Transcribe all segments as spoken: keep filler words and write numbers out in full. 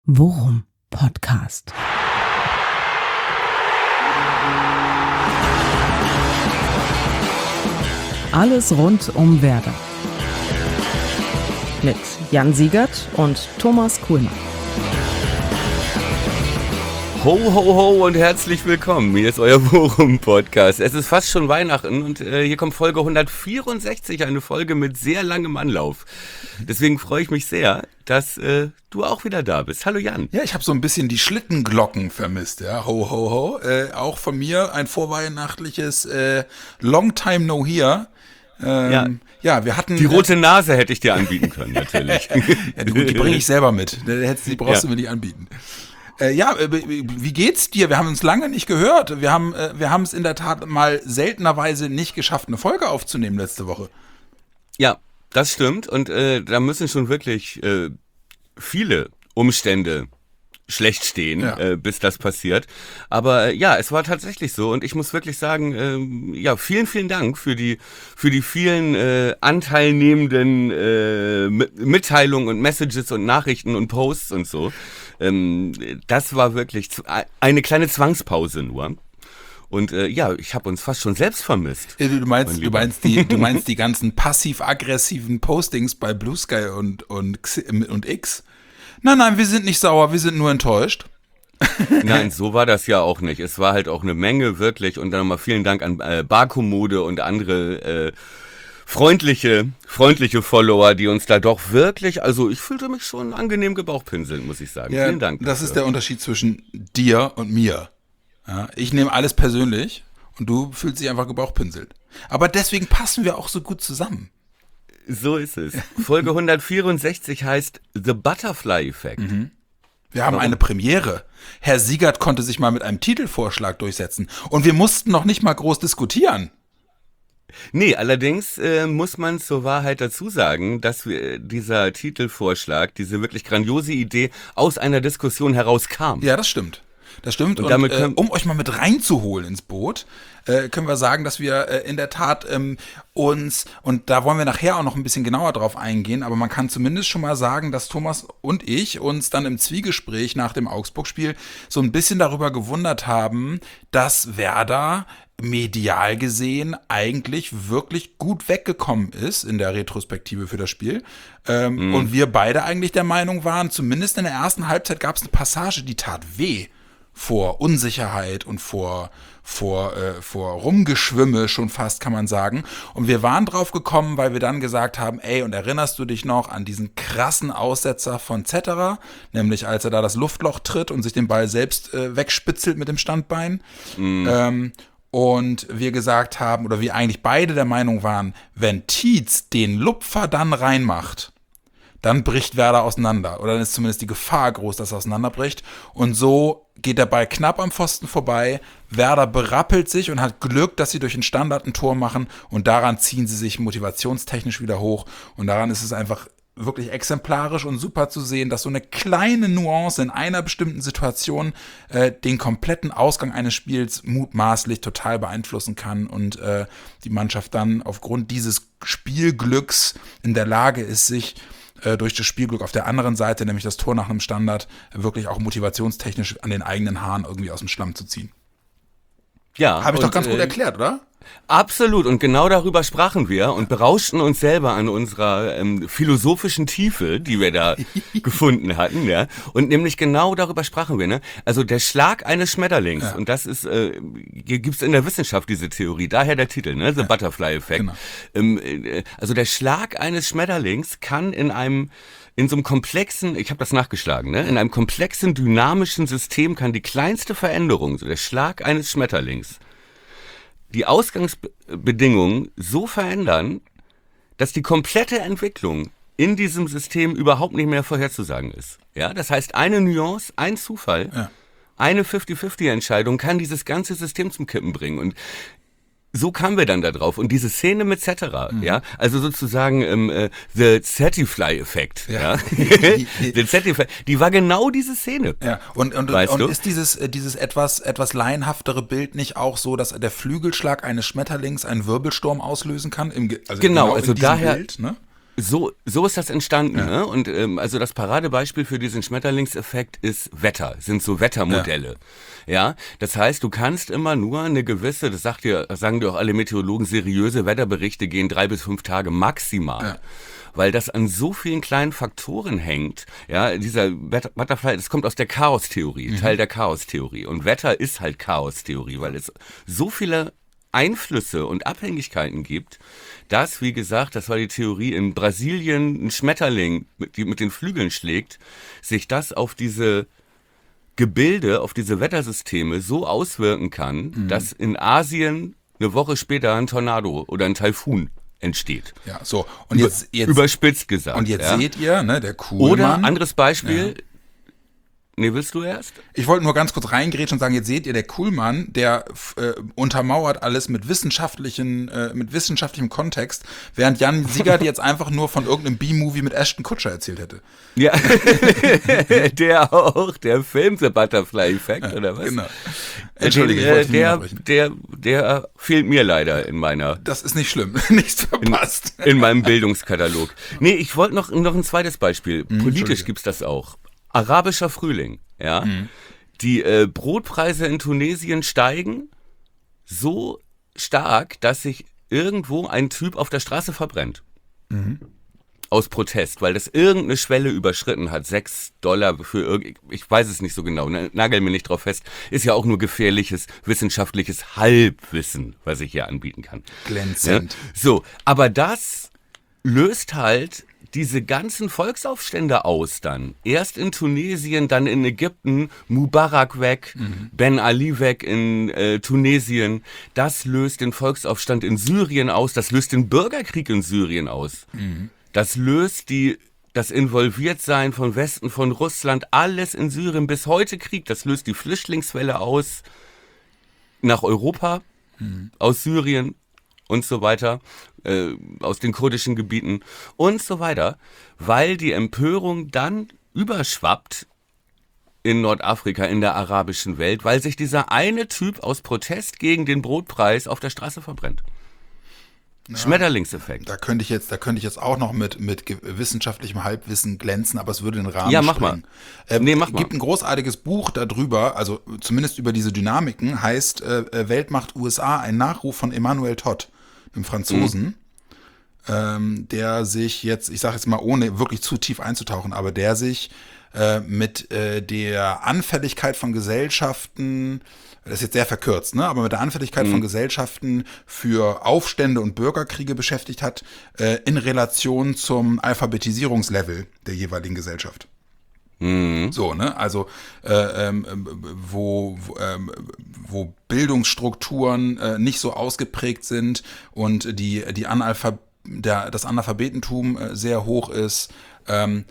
Worum Podcast. Alles rund um Werder. Mit Jan Siegert und Thomas Kuhlmann. Ho, ho, ho und herzlich willkommen. Hier ist euer Worum-Podcast. Es ist fast schon Weihnachten und äh, hier kommt Folge hundertvierundsechzig, eine Folge mit sehr langem Anlauf. Deswegen freue ich mich sehr, dass äh, du auch wieder da bist. Hallo Jan. Ja, ich habe so ein bisschen die Schlittenglocken vermisst. Ja, ho, ho, ho. Äh, auch von mir ein vorweihnachtliches äh, Long Time No Here. Ähm, ja. ja, wir hatten... Die rote Nase hätte ich dir anbieten können, natürlich. ja, die, die bringe ich selber mit. Die brauchst ja. du mir nicht anbieten. Äh, ja, wie geht's dir? Wir haben uns lange nicht gehört. Wir haben äh, wir haben es in der Tat mal seltenerweise nicht geschafft, eine Folge aufzunehmen letzte Woche. Ja, das stimmt. Und äh, da müssen schon wirklich äh, viele Umstände schlecht stehen, ja. äh, bis das passiert. Aber äh, ja, es war tatsächlich so. Und ich muss wirklich sagen, äh, ja, vielen, vielen Dank für die für die vielen äh, anteilnehmenden äh, Mitteilungen und Messages und Nachrichten und Posts und so. Ähm, das war wirklich eine kleine Zwangspause nur. Und äh, ja, ich habe uns fast schon selbst vermisst. Du meinst, du meinst die, du meinst die ganzen passiv-aggressiven Postings bei Blue Sky und und und X? Nein, nein, wir sind nicht sauer, wir sind nur enttäuscht. Nein, so war das ja auch nicht. Es war halt auch eine Menge wirklich. Und dann nochmal vielen Dank an äh, Barkommode und andere äh, freundliche, freundliche Follower, die uns da doch wirklich, also ich fühlte mich schon angenehm gebauchpinselt, muss ich sagen. Ja, vielen Dank. Das dafür. Ist der Unterschied zwischen dir und mir. Ja, ich nehme alles persönlich und du fühlst dich einfach gebauchpinselt. Aber deswegen passen wir auch so gut zusammen. So ist es. Folge hundertvierundsechzig heißt The Butterfly Effect. Mhm. Wir haben Warum? eine Premiere. Herr Siegert konnte sich mal mit einem Titelvorschlag durchsetzen. Und wir mussten noch nicht mal groß diskutieren. Nee, allerdings äh, muss man zur Wahrheit dazu sagen, dass wir, dieser Titelvorschlag, diese wirklich grandiose Idee aus einer Diskussion herauskam. Ja, das stimmt. Das stimmt. Und, und damit äh, um euch mal mit reinzuholen ins Boot, äh, können wir sagen, dass wir äh, in der Tat ähm, uns, und da wollen wir nachher auch noch ein bisschen genauer drauf eingehen, aber man kann zumindest schon mal sagen, dass Thomas und ich uns dann im Zwiegespräch nach dem Augsburg-Spiel so ein bisschen darüber gewundert haben, dass Werder medial gesehen eigentlich wirklich gut weggekommen ist in der Retrospektive für das Spiel. Ähm, mhm. Und wir beide eigentlich der Meinung waren, zumindest in der ersten Halbzeit gab es eine Passage, die tat weh vor Unsicherheit und vor, vor, äh, vor Rumgeschwimme schon fast, kann man sagen. Und wir waren drauf gekommen, weil wir dann gesagt haben, ey, und erinnerst du dich noch an diesen krassen Aussetzer von Zetterer, nämlich als er da das Luftloch tritt und sich den Ball selbst äh, wegspitzelt mit dem Standbein. Mhm. Ähm, Und wir gesagt haben, oder wir eigentlich beide der Meinung waren, wenn Tietz den Lupfer dann reinmacht, dann bricht Werder auseinander. Oder dann ist zumindest die Gefahr groß, dass er auseinanderbricht. Und so geht der Ball knapp am Pfosten vorbei. Werder berappelt sich und hat Glück, dass sie durch den Standard ein Tor machen. Und daran ziehen sie sich motivationstechnisch wieder hoch. Und daran ist es einfach wirklich exemplarisch und super zu sehen, dass so eine kleine Nuance in einer bestimmten Situation äh, den kompletten Ausgang eines Spiels mutmaßlich total beeinflussen kann und äh, die Mannschaft dann aufgrund dieses Spielglücks in der Lage ist, sich äh, durch das Spielglück auf der anderen Seite, nämlich das Tor nach einem Standard, wirklich auch motivationstechnisch an den eigenen Haaren irgendwie aus dem Schlamm zu ziehen. Ja. Habe ich und, doch ganz gut äh, erklärt, oder? Absolut, und genau darüber sprachen wir und berauschten uns selber an unserer ähm, philosophischen Tiefe, die wir da gefunden hatten, ja. Und nämlich genau darüber sprachen wir, ne? Also der Schlag eines Schmetterlings, ja. Und das ist, äh, gibt's in der Wissenschaft diese Theorie, daher der Titel, ne? The ja. Butterfly Effect. Genau. Ähm, äh, also der Schlag eines Schmetterlings kann in einem In so einem komplexen, ich habe das nachgeschlagen, ne? In einem komplexen, dynamischen System kann die kleinste Veränderung, so der Schlag eines Schmetterlings, die Ausgangsbedingungen so verändern, dass die komplette Entwicklung in diesem System überhaupt nicht mehr vorherzusagen ist. Ja, das heißt, eine Nuance, ein Zufall, ja. eine fünfzig-fünfzig-Entscheidung kann dieses ganze System zum Kippen bringen. Und so kamen wir dann da drauf. Und diese Szene mit Cetera, mhm. ja, also sozusagen ähm, äh, The Zetifly-Effekt, ja, ja? The Zetifly, die war genau diese Szene. Ja, und, und, weißt und du? Ist dieses, dieses etwas, etwas laienhaftere Bild nicht auch so, dass der Flügelschlag eines Schmetterlings einen Wirbelsturm auslösen kann? Im, also genau, genau also in diesem daher... Bild, ne? So, so ist das entstanden, Ja. ne? Und ähm, also das Paradebeispiel für diesen Schmetterlingseffekt ist Wetter, sind so Wettermodelle. Ja. ja, das heißt, du kannst immer nur eine gewisse, das sagt dir, das sagen dir auch alle Meteorologen, seriöse Wetterberichte gehen drei bis fünf Tage maximal. Ja. Weil das an so vielen kleinen Faktoren hängt. Ja, dieser Butterfly, das kommt aus der Chaostheorie, mhm. Teil der Chaostheorie. Und Wetter ist halt Chaostheorie, weil es so viele Einflüsse und Abhängigkeiten gibt, dass, wie gesagt, das war die Theorie, in Brasilien ein Schmetterling, die mit den Flügeln schlägt, sich das auf diese Gebilde, auf diese Wettersysteme so auswirken kann, mhm. dass in Asien eine Woche später ein Tornado oder ein Taifun entsteht. Ja, so. Und jetzt, jetzt überspitzt gesagt. Und jetzt ja. seht ihr, ne, der Kuhlmann. Oder anderes Beispiel. Ja. Nee, willst du erst? Ich wollte nur ganz kurz reingrätschen und sagen, jetzt seht ihr, der Kuhlmann, der äh, untermauert alles mit wissenschaftlichen, äh, mit wissenschaftlichem Kontext, während Jan Siegert jetzt einfach nur von irgendeinem B-Movie mit Ashton Kutscher erzählt hätte. Ja, der auch, der Film The Butterfly Effect, ja, oder was? Genau. Entschuldige, ich wollte der, der, der fehlt mir leider in meiner... Das ist nicht schlimm, nichts verpasst. In, in meinem Bildungskatalog. Nee, ich wollte noch, noch ein zweites Beispiel. Mhm, Politisch gibt's das auch. Arabischer Frühling, ja. Mhm. Die äh, Brotpreise in Tunesien steigen so stark, dass sich irgendwo ein Typ auf der Straße verbrennt. Mhm. Aus Protest, weil das irgendeine Schwelle überschritten hat. Sechs Dollar für irgend, ich weiß es nicht so genau, nagel mir nicht drauf fest. Ist ja auch nur gefährliches, wissenschaftliches Halbwissen, was ich hier anbieten kann. Glänzend. Ja? So, aber das löst halt diese ganzen Volksaufstände aus dann. Erst in Tunesien, dann in Ägypten, Mubarak weg, mhm. Ben Ali weg in äh, Tunesien. Das löst den Volksaufstand in Syrien aus, das löst den Bürgerkrieg in Syrien aus. Mhm. Das löst die, das Involviertsein von Westen, von Russland, alles in Syrien, bis heute Krieg. Das löst die Flüchtlingswelle aus nach Europa, mhm. aus Syrien und so weiter, äh, aus den kurdischen Gebieten und so weiter, weil die Empörung dann überschwappt in Nordafrika, in der arabischen Welt, weil sich dieser eine Typ aus Protest gegen den Brotpreis auf der Straße verbrennt. Ja, Schmetterlingseffekt. Da könnte ich jetzt, da könnte ich jetzt auch noch mit, mit wissenschaftlichem Halbwissen glänzen, aber es würde den Rahmen ja, mach sprengen. Mal. Ähm, nee, mach mal. Gibt ein großartiges Buch darüber, also zumindest über diese Dynamiken, heißt äh, Weltmacht U S A, ein Nachruf von Emmanuel Todd, einem Franzosen, mhm. ähm, der sich jetzt, ich sage jetzt mal, ohne wirklich zu tief einzutauchen, aber der sich äh, mit äh, der Anfälligkeit von Gesellschaften, das ist jetzt sehr verkürzt, ne? aber mit der Anfälligkeit mhm. von Gesellschaften für Aufstände und Bürgerkriege beschäftigt hat, äh, in Relation zum Alphabetisierungslevel der jeweiligen Gesellschaft. Mhm. So, ne? Also äh, ähm, wo, wo, ähm, wo Bildungsstrukturen äh, nicht so ausgeprägt sind und die, die Analphab- der, das Analphabetentum äh, sehr hoch ist, ähm,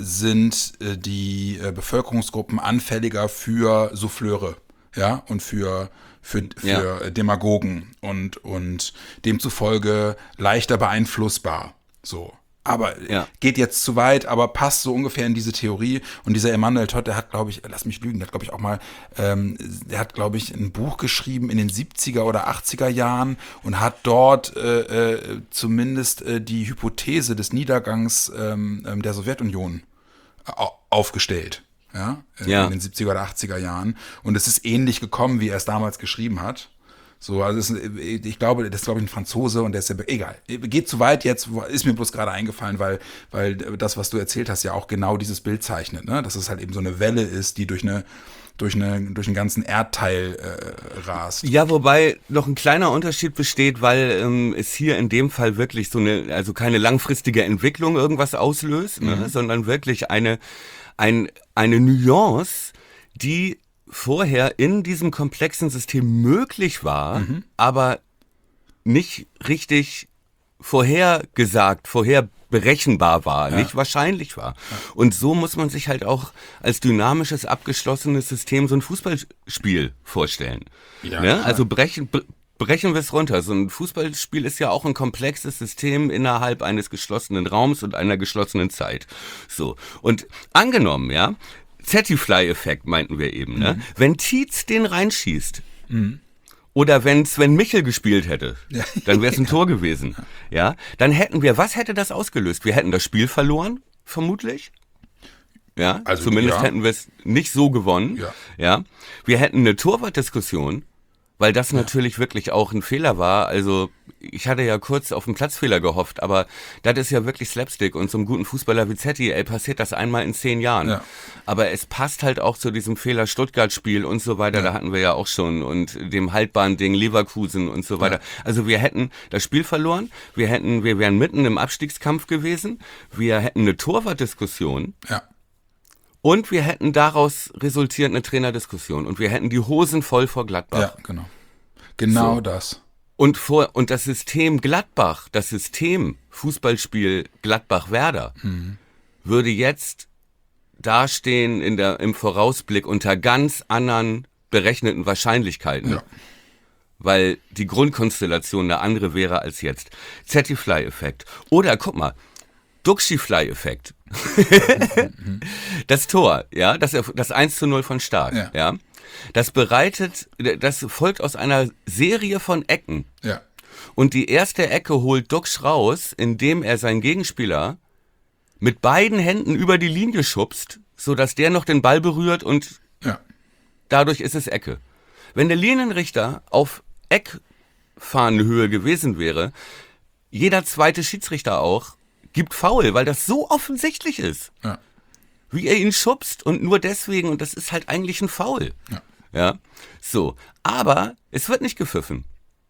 sind äh, die äh, Bevölkerungsgruppen anfälliger für Souffleure. Ja, und für, für, für ja. Demagogen und, und demzufolge leichter beeinflussbar. So. Aber ja. geht jetzt zu weit, aber passt so ungefähr in diese Theorie. Und dieser Emmanuel Todd, der hat, glaube ich, lass mich lügen, der hat, glaube ich, auch mal, ähm, der hat, glaube ich, ein Buch geschrieben in den siebziger oder achtziger Jahren und hat dort äh, äh, zumindest äh, die Hypothese des Niedergangs ähm, der Sowjetunion au- aufgestellt. Ja, ja, in den siebziger oder achtziger Jahren. Und es ist ähnlich gekommen, wie er es damals geschrieben hat. So, also es ist, ich glaube, das ist, glaube ich, ein Franzose und der ist ja, egal. Geht zu weit jetzt, ist mir bloß gerade eingefallen, weil, weil das, was du erzählt hast, ja auch genau dieses Bild zeichnet, ne? Dass es halt eben so eine Welle ist, die durch eine, durch eine, durch einen ganzen Erdteil äh, rast. Ja, wobei noch ein kleiner Unterschied besteht, weil ähm, es hier in dem Fall wirklich so eine, also keine langfristige Entwicklung irgendwas auslöst, ne? Mhm. sondern wirklich eine, ein, eine Nuance, die vorher in diesem komplexen System möglich war, mhm. aber nicht richtig vorhergesagt, vorher berechenbar war, ja. nicht wahrscheinlich war. Ja. Und so muss man sich halt auch als dynamisches, abgeschlossenes System so ein Fußballspiel vorstellen. Ja, ne? Also brechen, brechen wir es runter. So ein Fußballspiel ist ja auch ein komplexes System innerhalb eines geschlossenen Raums und einer geschlossenen Zeit. So. Und angenommen, ja, Zettifly-Effekt meinten wir eben, ne? Mhm. Wenn Tietz den reinschießt, mhm. Oder wenn Sven Michel gespielt hätte, Ja. dann wäre es ein Tor gewesen. Ja, dann hätten wir, was hätte das ausgelöst? Wir hätten das Spiel verloren, vermutlich. Ja, Also, zumindest ja. hätten wir es nicht so gewonnen. Ja. Ja, wir hätten eine Torwartdiskussion, weil das natürlich wirklich auch ein Fehler war. Also ich hatte ja kurz auf einen Platzfehler gehofft, aber das ist ja wirklich Slapstick und so einem guten Fußballer wie Zetti, ey, passiert das einmal in zehn Jahren. Ja. Aber es passt halt auch zu diesem Fehler Stuttgart-Spiel und so weiter, Ja. da hatten wir ja auch schon und dem haltbaren Ding Leverkusen und so weiter. Ja. Also wir hätten das Spiel verloren, wir hätten, wir wären mitten im Abstiegskampf gewesen, wir hätten eine Torwartdiskussion. Ja. Und wir hätten daraus resultierend eine Trainerdiskussion und wir hätten die Hosen voll vor Gladbach. Ja, genau. Genau So. das. Und vor und das System Gladbach, das System Fußballspiel Gladbach-Werder Mhm. würde jetzt dastehen in der im Vorausblick unter ganz anderen berechneten Wahrscheinlichkeiten. Ja. Weil die Grundkonstellation eine andere wäre als jetzt. Zettifly-Effekt. Oder guck mal, Duxi-Fly-Effekt. Das Tor, ja, das, das eins zu null von Stark, Ja. ja. Das bereitet, das folgt aus einer Serie von Ecken. Ja. Und die erste Ecke holt Duxch raus, indem er seinen Gegenspieler mit beiden Händen über die Linie schubst, sodass der noch den Ball berührt und Ja. dadurch ist es Ecke. Wenn der Linienrichter auf Eckfahnenhöhe gewesen wäre, jeder zweite Schiedsrichter auch, gibt Foul, weil das so offensichtlich ist. Ja. Wie er ihn schubst und nur deswegen, und das ist halt eigentlich ein Foul. Ja. Ja, so. Aber es wird nicht gepfiffen.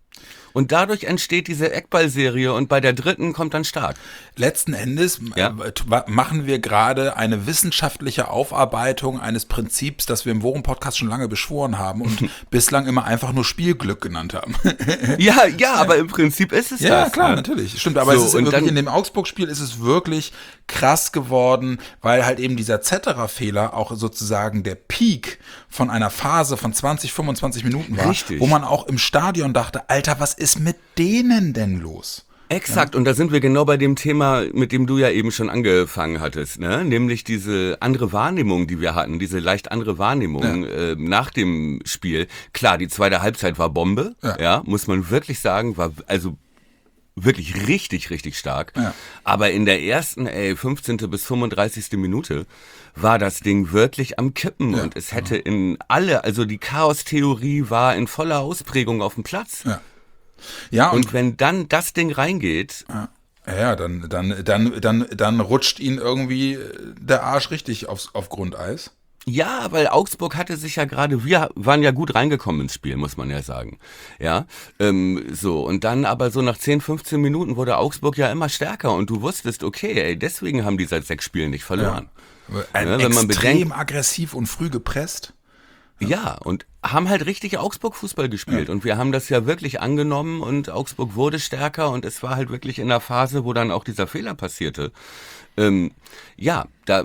Und dadurch entsteht diese Eckballserie und bei der dritten kommt dann Stark. Letzten Endes Ja. äh, t- machen wir gerade eine wissenschaftliche Aufarbeitung eines Prinzips, das wir im Worum-Podcast schon lange beschworen haben und bislang immer einfach nur Spielglück genannt haben. Ja, ja, aber im Prinzip ist es Ja, das. klar, ne? natürlich. Stimmt, aber So, es ist und wirklich dann- in dem Augsburg-Spiel ist es wirklich krass geworden, weil halt eben dieser Zetterer-Fehler auch sozusagen der Peak von einer Phase von zwanzig, fünfundzwanzig Minuten war, Richtig. wo man auch im Stadion dachte, Alter, was ist mit denen denn los? Exakt, und da sind wir genau bei dem Thema, mit dem du ja eben schon angefangen hattest, ne? Nämlich diese andere Wahrnehmung, die wir hatten, diese leicht andere Wahrnehmung äh, nach dem Spiel. Klar, die zweite Halbzeit war Bombe, Ja. ja, muss man wirklich sagen, war also wirklich richtig, richtig stark. Ja. Aber in der ersten, ey, fünfzehnte bis fünfunddreißigste Minute war das Ding wirklich am Kippen Ja, und es hätte in alle, also die Chaos-Theorie war in voller Ausprägung auf dem Platz. Ja. Ja, und, Und wenn dann das Ding reingeht, ja, dann, dann, dann, dann, dann rutscht ihn irgendwie der Arsch richtig aufs, auf Grundeis. ja, weil Augsburg hatte sich ja gerade, wir waren ja gut reingekommen ins Spiel, muss man ja sagen. Ja, ähm, so, und dann aber so nach zehn, fünfzehn Minuten wurde Augsburg ja immer stärker und du wusstest, okay, ey, deswegen haben die seit sechs Spielen nicht verloren. Ein Ja, wenn man extrem bedenkt- aggressiv und früh gepresst. Ja, und haben halt richtig Augsburg-Fußball gespielt. Und wir haben das ja wirklich angenommen und Augsburg wurde stärker und es war halt wirklich in der Phase, wo dann auch dieser Fehler passierte. Ähm, ja, da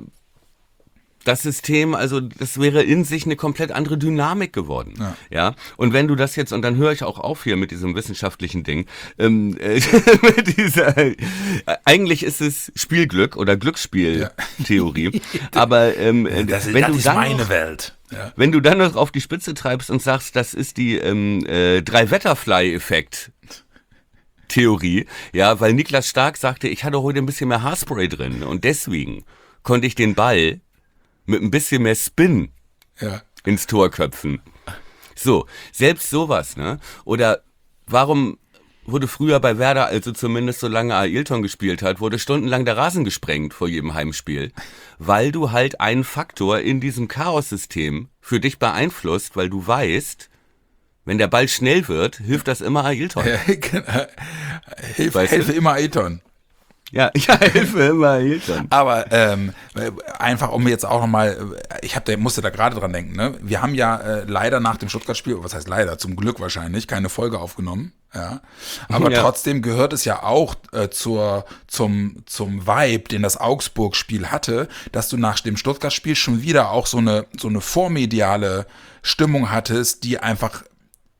das System, also das wäre in sich eine komplett andere Dynamik geworden. Ja. Ja. Und wenn du das jetzt, und dann höre ich auch auf hier mit diesem wissenschaftlichen Ding, ähm, äh, mit dieser, äh, eigentlich ist es Spielglück oder Glücksspieltheorie, aber ähm, wenn du dann noch, Welt. Ja. wenn du dann noch auf die Spitze treibst und sagst, das ist die ähm, äh, Drei-Wetterfly-Effekt Theorie, ja, weil Niklas Stark sagte, ich hatte heute ein bisschen mehr Haarspray drin und deswegen konnte ich den Ball mit ein bisschen mehr Spin Ja. ins Tor köpfen. So, selbst sowas, ne? Oder warum wurde früher bei Werder, also zumindest solange Ailton gespielt hat, wurde stundenlang der Rasen gesprengt vor jedem Heimspiel? Weil du halt einen Faktor in diesem Chaos-System für dich beeinflusst, weil du weißt, wenn der Ball schnell wird, hilft das immer Ailton. Ja, genau. Hilf, Weißt du? helfe immer Ailton. Ja, ja, hilfe immer Ailton. Aber ähm, einfach, um jetzt auch nochmal, ich hab da, musste da gerade dran denken, ne? Wir haben ja äh, leider nach dem Stuttgart-Spiel, was heißt leider, zum Glück wahrscheinlich, keine Folge aufgenommen. Ja. Aber Ja. trotzdem gehört es ja auch äh, zur, zum, zum Vibe, den das Augsburg-Spiel hatte, dass du nach dem Stuttgart-Spiel schon wieder auch so eine, so eine vormediale Stimmung hattest, die einfach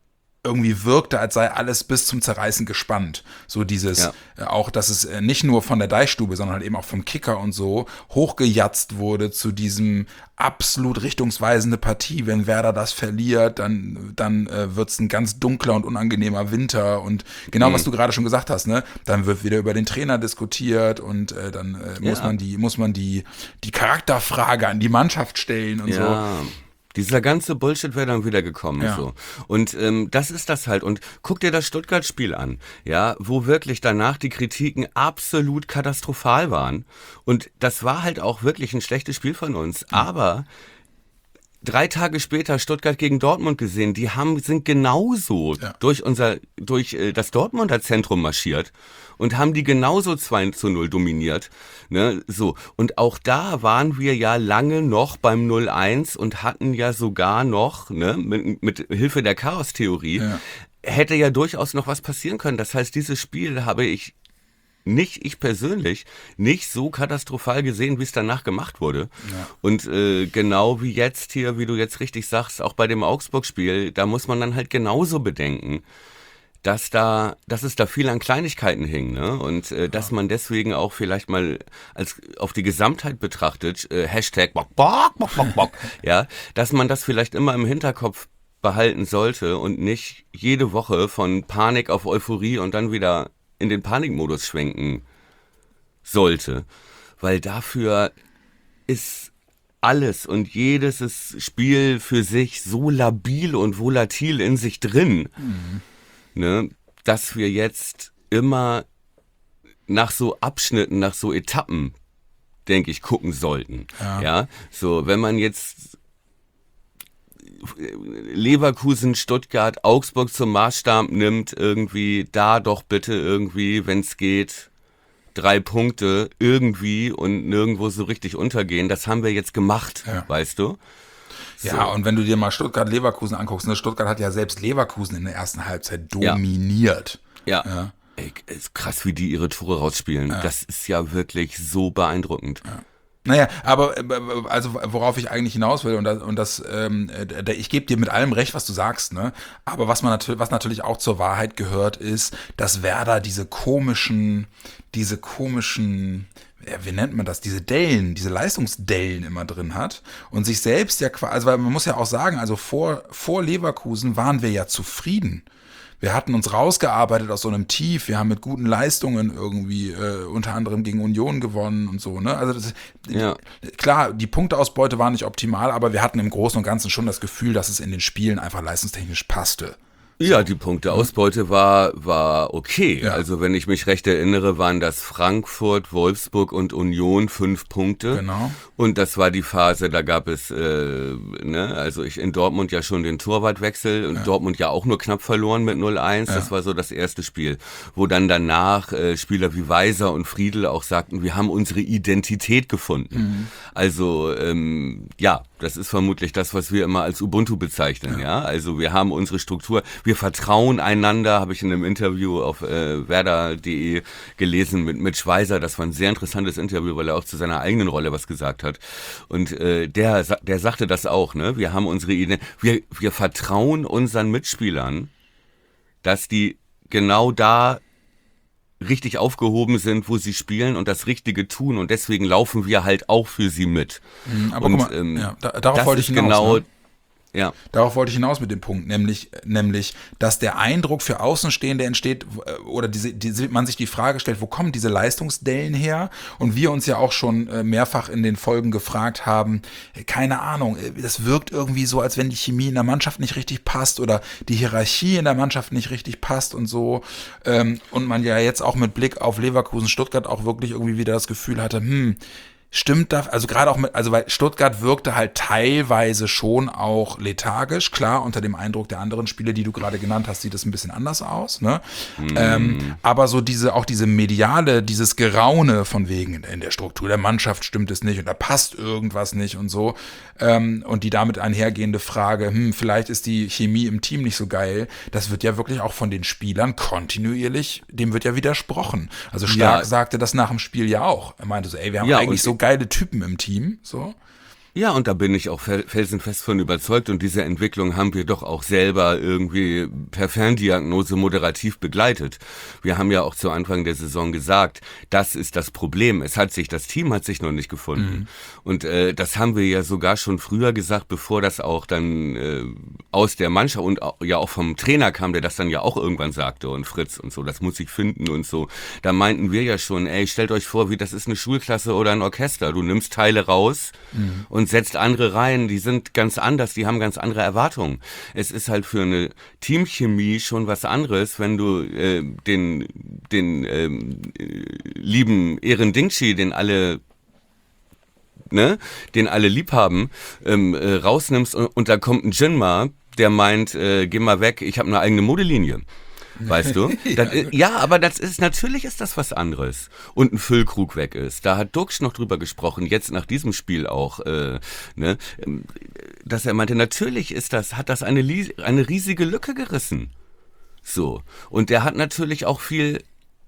irgendwie wirkte, als sei alles bis zum Zerreißen gespannt. So dieses, ja. äh, auch, dass es äh, nicht nur von der Deichstube, sondern halt eben auch vom Kicker und so hochgejatzt wurde zu diesem absolut richtungsweisende Partie. Wenn Werder das verliert, dann, dann äh, wird es ein ganz dunkler und unangenehmer Winter und genau, mhm. was du gerade schon gesagt hast, ne? Dann wird wieder über den Trainer diskutiert und äh, dann äh, muss ja. man die, muss man die, die Charakterfrage an die Mannschaft stellen und ja. so. Dieser ganze Bullshit wäre dann wieder gekommen. Ja. So. Und ähm, das ist das halt. Und guck dir das Stuttgart-Spiel an, ja, wo wirklich danach die Kritiken absolut katastrophal waren. Und das war halt auch wirklich ein schlechtes Spiel von uns. Mhm. Aber drei Tage später Stuttgart gegen Dortmund gesehen, die haben sind genauso ja. durch unser durch äh, das Dortmunder Zentrum marschiert und haben die genauso zwei zu null dominiert, ne, so. Und auch da waren wir ja lange noch beim null eins und hatten ja sogar noch, ne, mit, mit Hilfe der Chaos-Theorie, ja. hätte ja durchaus noch was passieren können. Das heißt, dieses Spiel habe ich nicht, ich persönlich, nicht so katastrophal gesehen, wie es danach gemacht wurde. Ja. Und äh, genau wie jetzt hier, wie du jetzt richtig sagst, auch bei dem Augsburg-Spiel, da muss man dann halt genauso bedenken, dass da, dass es da viel an Kleinigkeiten hing, ne? Und äh, dass man deswegen auch vielleicht mal als auf die Gesamtheit betrachtet, äh, Hashtag Bock, Bock, Bock, Bock, Bock, ja, dass man das vielleicht immer im Hinterkopf behalten sollte und nicht jede Woche von Panik auf Euphorie und dann wieder in den Panikmodus schwenken sollte, weil dafür ist alles und jedes Spiel für sich so labil und volatil in sich drin, mhm. ne, dass wir jetzt immer nach so Abschnitten, nach so Etappen, denke ich, gucken sollten. Ja, ja? So, wenn man jetzt Leverkusen, Stuttgart, Augsburg zum Maßstab nimmt, irgendwie da doch bitte irgendwie, wenn es geht, drei Punkte irgendwie und nirgendwo so richtig untergehen. Das haben wir jetzt gemacht, ja. weißt du? So. Ja, und wenn du dir mal Stuttgart-Leverkusen anguckst, ne, Stuttgart hat ja selbst Leverkusen in der ersten Halbzeit dominiert. Ja. ja. ja. Ey, ist krass, wie die ihre Tore rausspielen. Ja. Das ist ja wirklich so beeindruckend. Ja. Naja, aber also worauf ich eigentlich hinaus will und das, und das ähm, ich gebe dir mit allem recht, was du sagst, ne? Aber was man natürlich, was natürlich auch zur Wahrheit gehört, ist, dass Werder diese komischen, diese komischen, ja, wie nennt man das, diese Dellen, diese Leistungsdellen immer drin hat und sich selbst ja quasi, also weil man muss ja auch sagen, also vor vor Leverkusen waren wir ja zufrieden. Wir hatten uns rausgearbeitet aus so einem Tief. Wir haben mit guten Leistungen irgendwie äh, unter anderem gegen Union gewonnen und so. Ne? Also das, ja. klar, die Punkteausbeute war nicht optimal, aber wir hatten im Großen und Ganzen schon das Gefühl, dass es in den Spielen einfach leistungstechnisch passte. Ja, die Punkteausbeute war war okay. Ja. Also wenn ich mich recht erinnere, waren das Frankfurt, Wolfsburg und Union fünf Punkte. Genau. Und das war die Phase, da gab es, äh, ne, also ich in Dortmund ja schon den Torwartwechsel und ja. Dortmund ja auch nur knapp verloren mit null eins. Ja. Das war so das erste Spiel, wo dann danach äh, Spieler wie Weiser und Friedl auch sagten, wir haben unsere Identität gefunden. Mhm. Also ähm, ja, das ist vermutlich das, was wir immer als Ubuntu bezeichnen. Ja, ja? Also wir haben unsere Struktur. Wir vertrauen einander, habe ich in einem Interview auf äh, werder punkt de gelesen mit, mit Schweizer. Das war ein sehr interessantes Interview, weil er auch zu seiner eigenen Rolle was gesagt hat. Und äh, der, der sagte das auch, ne? Wir haben unsere Ideen, wir, wir vertrauen unseren Mitspielern, dass die genau da richtig aufgehoben sind, wo sie spielen und das Richtige tun. Und deswegen laufen wir halt auch für sie mit. Mhm, aber und guck mal, ähm, ja, da, darauf das wollte ich ist hinaus, genau... Ne? Ja. Darauf wollte ich hinaus mit dem Punkt, nämlich, nämlich, dass der Eindruck für Außenstehende entsteht oder diese, diese, man sich die Frage stellt, wo kommen diese Leistungsdellen her? Und wir uns ja auch schon mehrfach in den Folgen gefragt haben, keine Ahnung, das wirkt irgendwie so, als wenn die Chemie in der Mannschaft nicht richtig passt oder die Hierarchie in der Mannschaft nicht richtig passt und so. Und man ja jetzt auch mit Blick auf Leverkusen, Stuttgart auch wirklich irgendwie wieder das Gefühl hatte, hm, stimmt da, also gerade auch mit, also weil Stuttgart wirkte halt teilweise schon auch lethargisch, klar, unter dem Eindruck der anderen Spiele, die du gerade genannt hast, sieht es ein bisschen anders aus, ne? Mm. Ähm, aber so diese, auch diese mediale, dieses Geraune von wegen, in der Struktur der Mannschaft stimmt es nicht und da passt irgendwas nicht und so, ähm, und die damit einhergehende Frage, hm, vielleicht ist die Chemie im Team nicht so geil, das wird ja wirklich auch von den Spielern kontinuierlich, dem wird ja widersprochen. Also Stark ja. sagte das nach dem Spiel ja auch. Er meinte so, ey, wir haben ja, eigentlich so geile Typen im Team, so. Ja, und da bin ich auch felsenfest von überzeugt und diese Entwicklung haben wir doch auch selber irgendwie per Ferndiagnose moderativ begleitet. Wir haben ja auch zu Anfang der Saison gesagt, das ist das Problem. Es hat sich, das Team hat sich noch nicht gefunden. Mhm. Und äh, das haben wir ja sogar schon früher gesagt, bevor das auch dann äh, aus der Mannschaft und auch, ja auch vom Trainer kam, der das dann ja auch irgendwann sagte und Fritz und so, das muss ich finden und so. Da meinten wir ja schon, ey, stellt euch vor, wie das ist eine Schulklasse oder ein Orchester. Du nimmst Teile raus mhm. und setzt andere rein, die sind ganz anders, die haben ganz andere Erwartungen. Es ist halt für eine Teamchemie schon was anderes, wenn du äh, den den ähm, lieben Ehren Dingshi, den alle ne, den alle lieb haben, ähm, äh, rausnimmst und, und da kommt ein Jinma, der meint, äh, geh mal weg, ich habe eine eigene Modelinie. Weißt du? ja. Das, ja, aber das ist, natürlich ist das was anderes. Und ein Füllkrug weg ist. Da hat Duxch noch drüber gesprochen, jetzt nach diesem Spiel auch, äh, ne, dass er meinte, natürlich ist das, hat das eine, eine riesige Lücke gerissen. So. Und der hat natürlich auch viel,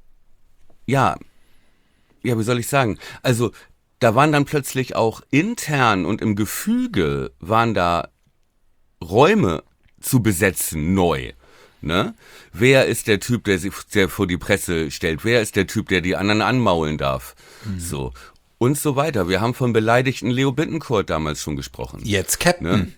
ja, ja, wie soll ich sagen? Also, da waren dann plötzlich auch intern und im Gefüge waren da Räume zu besetzen, neu. Ne? Wer ist der Typ, der sich der vor die Presse stellt? Wer ist der Typ, der die anderen anmaulen darf? Mhm. So. Und so weiter. Wir haben vom beleidigten Leo Bittencourt damals schon gesprochen. Jetzt Captain. Ne?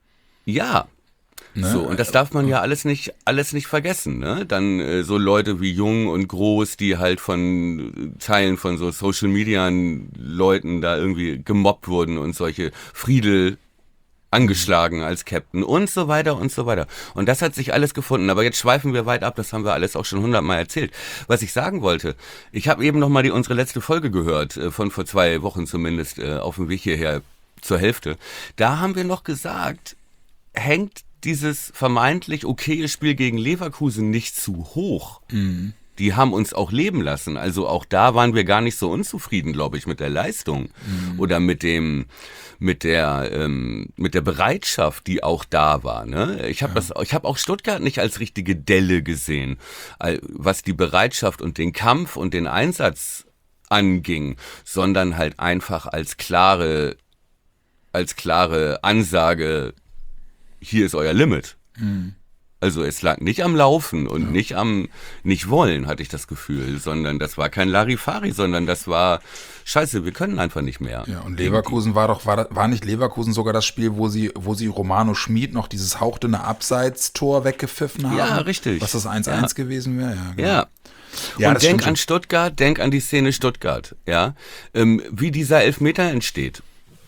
Ja. Ne? So, und das darf man ja alles nicht, alles nicht vergessen, ne? Dann äh, so Leute wie Jung und Groß, die halt von Teilen von so Social Media Leuten da irgendwie gemobbt wurden und solche Friedel angeschlagen als Captain und so weiter und so weiter. Und das hat sich alles gefunden. Aber jetzt schweifen wir weit ab, das haben wir alles auch schon hundertmal erzählt. Was ich sagen wollte, ich habe eben nochmal die unsere letzte Folge gehört, äh, von vor zwei Wochen zumindest, äh, auf dem Weg hierher zur Hälfte. Da haben wir noch gesagt, hängt dieses vermeintlich okaye Spiel gegen Leverkusen nicht zu hoch. Mhm. Die haben uns auch leben lassen. Also auch da waren wir gar nicht so unzufrieden, glaube ich, mit der Leistung mhm. oder mit dem, mit der, ähm, mit der Bereitschaft, die auch da war. Ne? Ich habe ja. das, ich habe auch Stuttgart nicht als richtige Delle gesehen, was die Bereitschaft und den Kampf und den Einsatz anging, sondern halt einfach als klare, als klare Ansage: Hier ist euer Limit. Mhm. Also es lag nicht am Laufen und ja. nicht am nicht wollen, hatte ich das Gefühl, sondern das war kein Larifari, sondern das war scheiße, wir können einfach nicht mehr. Ja, und Leverkusen war doch, war, war nicht Leverkusen sogar das Spiel, wo sie, wo sie Romano Schmid noch dieses hauchdünne Abseits-Tor weggepfiffen haben? Ja, richtig. Was das eins eins ja. gewesen wäre, ja. Genau. Ja. Ja, und denk an Stuttgart, denk an die Szene Stuttgart, ja, ähm, wie dieser Elfmeter entsteht.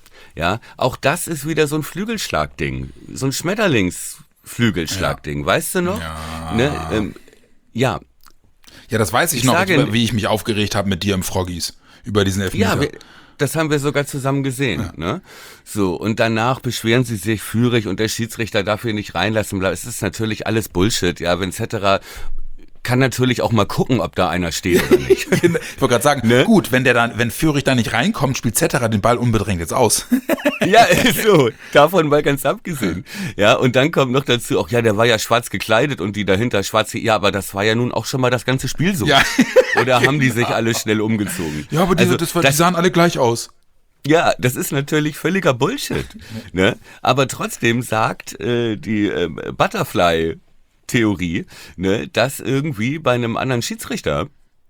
Ja, auch das ist wieder so ein Flügelschlagding, so ein Schmetterlings Flügelschlagding, ja. weißt du noch? Ja. Ne? Ähm, ja. Ja, das weiß ich, ich noch, sage, wie ich mich aufgeregt habe mit dir im Froggies über diesen Elfmeter. Ja, wir, das haben wir sogar zusammen gesehen. Ja. Ne? So, und danach beschweren sie sich Führig und der Schiedsrichter darf ihn nicht reinlassen. Es ist natürlich alles Bullshit, ja, wenn et cetera kann natürlich auch mal gucken, ob da einer steht oder nicht. Ich wollte gerade sagen, ne? Gut, wenn der dann, wenn Führig da nicht reinkommt, spielt Cetera den Ball unbedrängt jetzt aus. Ja, so, davon mal ganz abgesehen. Ja, und dann kommt noch dazu, auch ja, der war ja schwarz gekleidet und die dahinter schwarze, ja, aber das war ja nun auch schon mal das ganze Spiel so. Ja. Oder haben die sich alle schnell umgezogen? Ja, aber die, also, das war, das, die sahen alle gleich aus. Ja, das ist natürlich völliger Bullshit. Ne? Aber trotzdem sagt äh, die äh, Butterfly Theorie, ne, dass irgendwie bei einem anderen Schiedsrichter,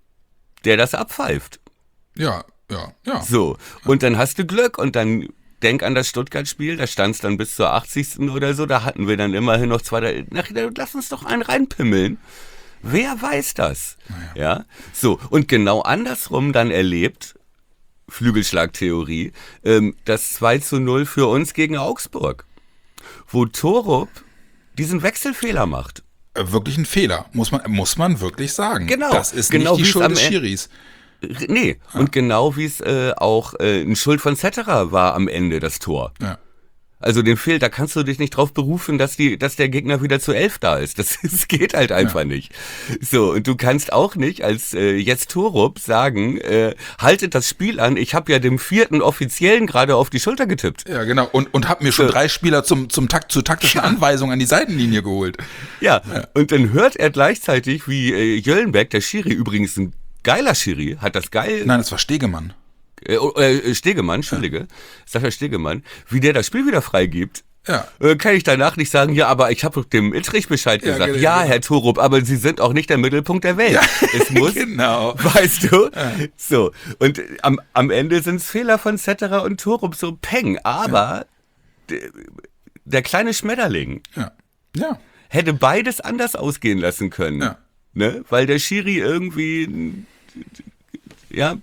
der das abpfeift. Ja, ja, ja. So, und dann hast du Glück und dann denk an das Stuttgart-Spiel, da stand es dann bis zur achtzigsten oder so, da hatten wir dann immerhin noch zwei, ach, lass uns doch einen reinpimmeln. Wer weiß das? Naja. Ja, so, und genau andersrum dann erlebt, Flügelschlagtheorie, ähm, das zwei zu null für uns gegen Augsburg, wo Torup diesen Wechselfehler macht. Wirklich ein Fehler, muss man, muss man wirklich sagen. Genau. Das ist genau, nicht die Schuld des Schiris. Nee, ja. Und genau wie es äh, auch äh, eine Schuld von Cetera war am Ende, das Tor. Ja. Also den Fehl, da kannst du dich nicht drauf berufen, dass die, dass der Gegner wieder zu elf da ist. Das, das geht halt einfach ja. nicht. So, und du kannst auch nicht als äh, jetzt Torup sagen, äh, haltet das Spiel an, ich habe ja dem vierten Offiziellen gerade auf die Schulter getippt. Ja, genau. Und, und hab mir schon so. drei Spieler zum, zum Takt, zur taktischen ja. Anweisung an die Seitenlinie geholt. Ja. ja, und dann hört er gleichzeitig, wie äh, Jöllenberg, der Schiri, übrigens ein geiler Schiri, hat das geil... Nein, das war Stegemann. äh, äh, Stegemann, Entschuldige, ja. Sascha Stegemann, wie der das Spiel wieder freigibt. Ja. Äh, kann ich danach nicht sagen, ja, aber ich habe dem Ittrich Bescheid Ja, gesagt. genau, Ja, genau. Herr Torup, aber Sie sind auch nicht der Mittelpunkt der Welt. Ja, es muss, genau. weißt du? Ja. So, und am, am Ende sind es Fehler von Cetterer und Torup, so peng. Aber ja. d- der kleine Schmetterling Ja. Ja. hätte beides anders ausgehen lassen können. Ja. Ne? Weil der Schiri irgendwie, ja,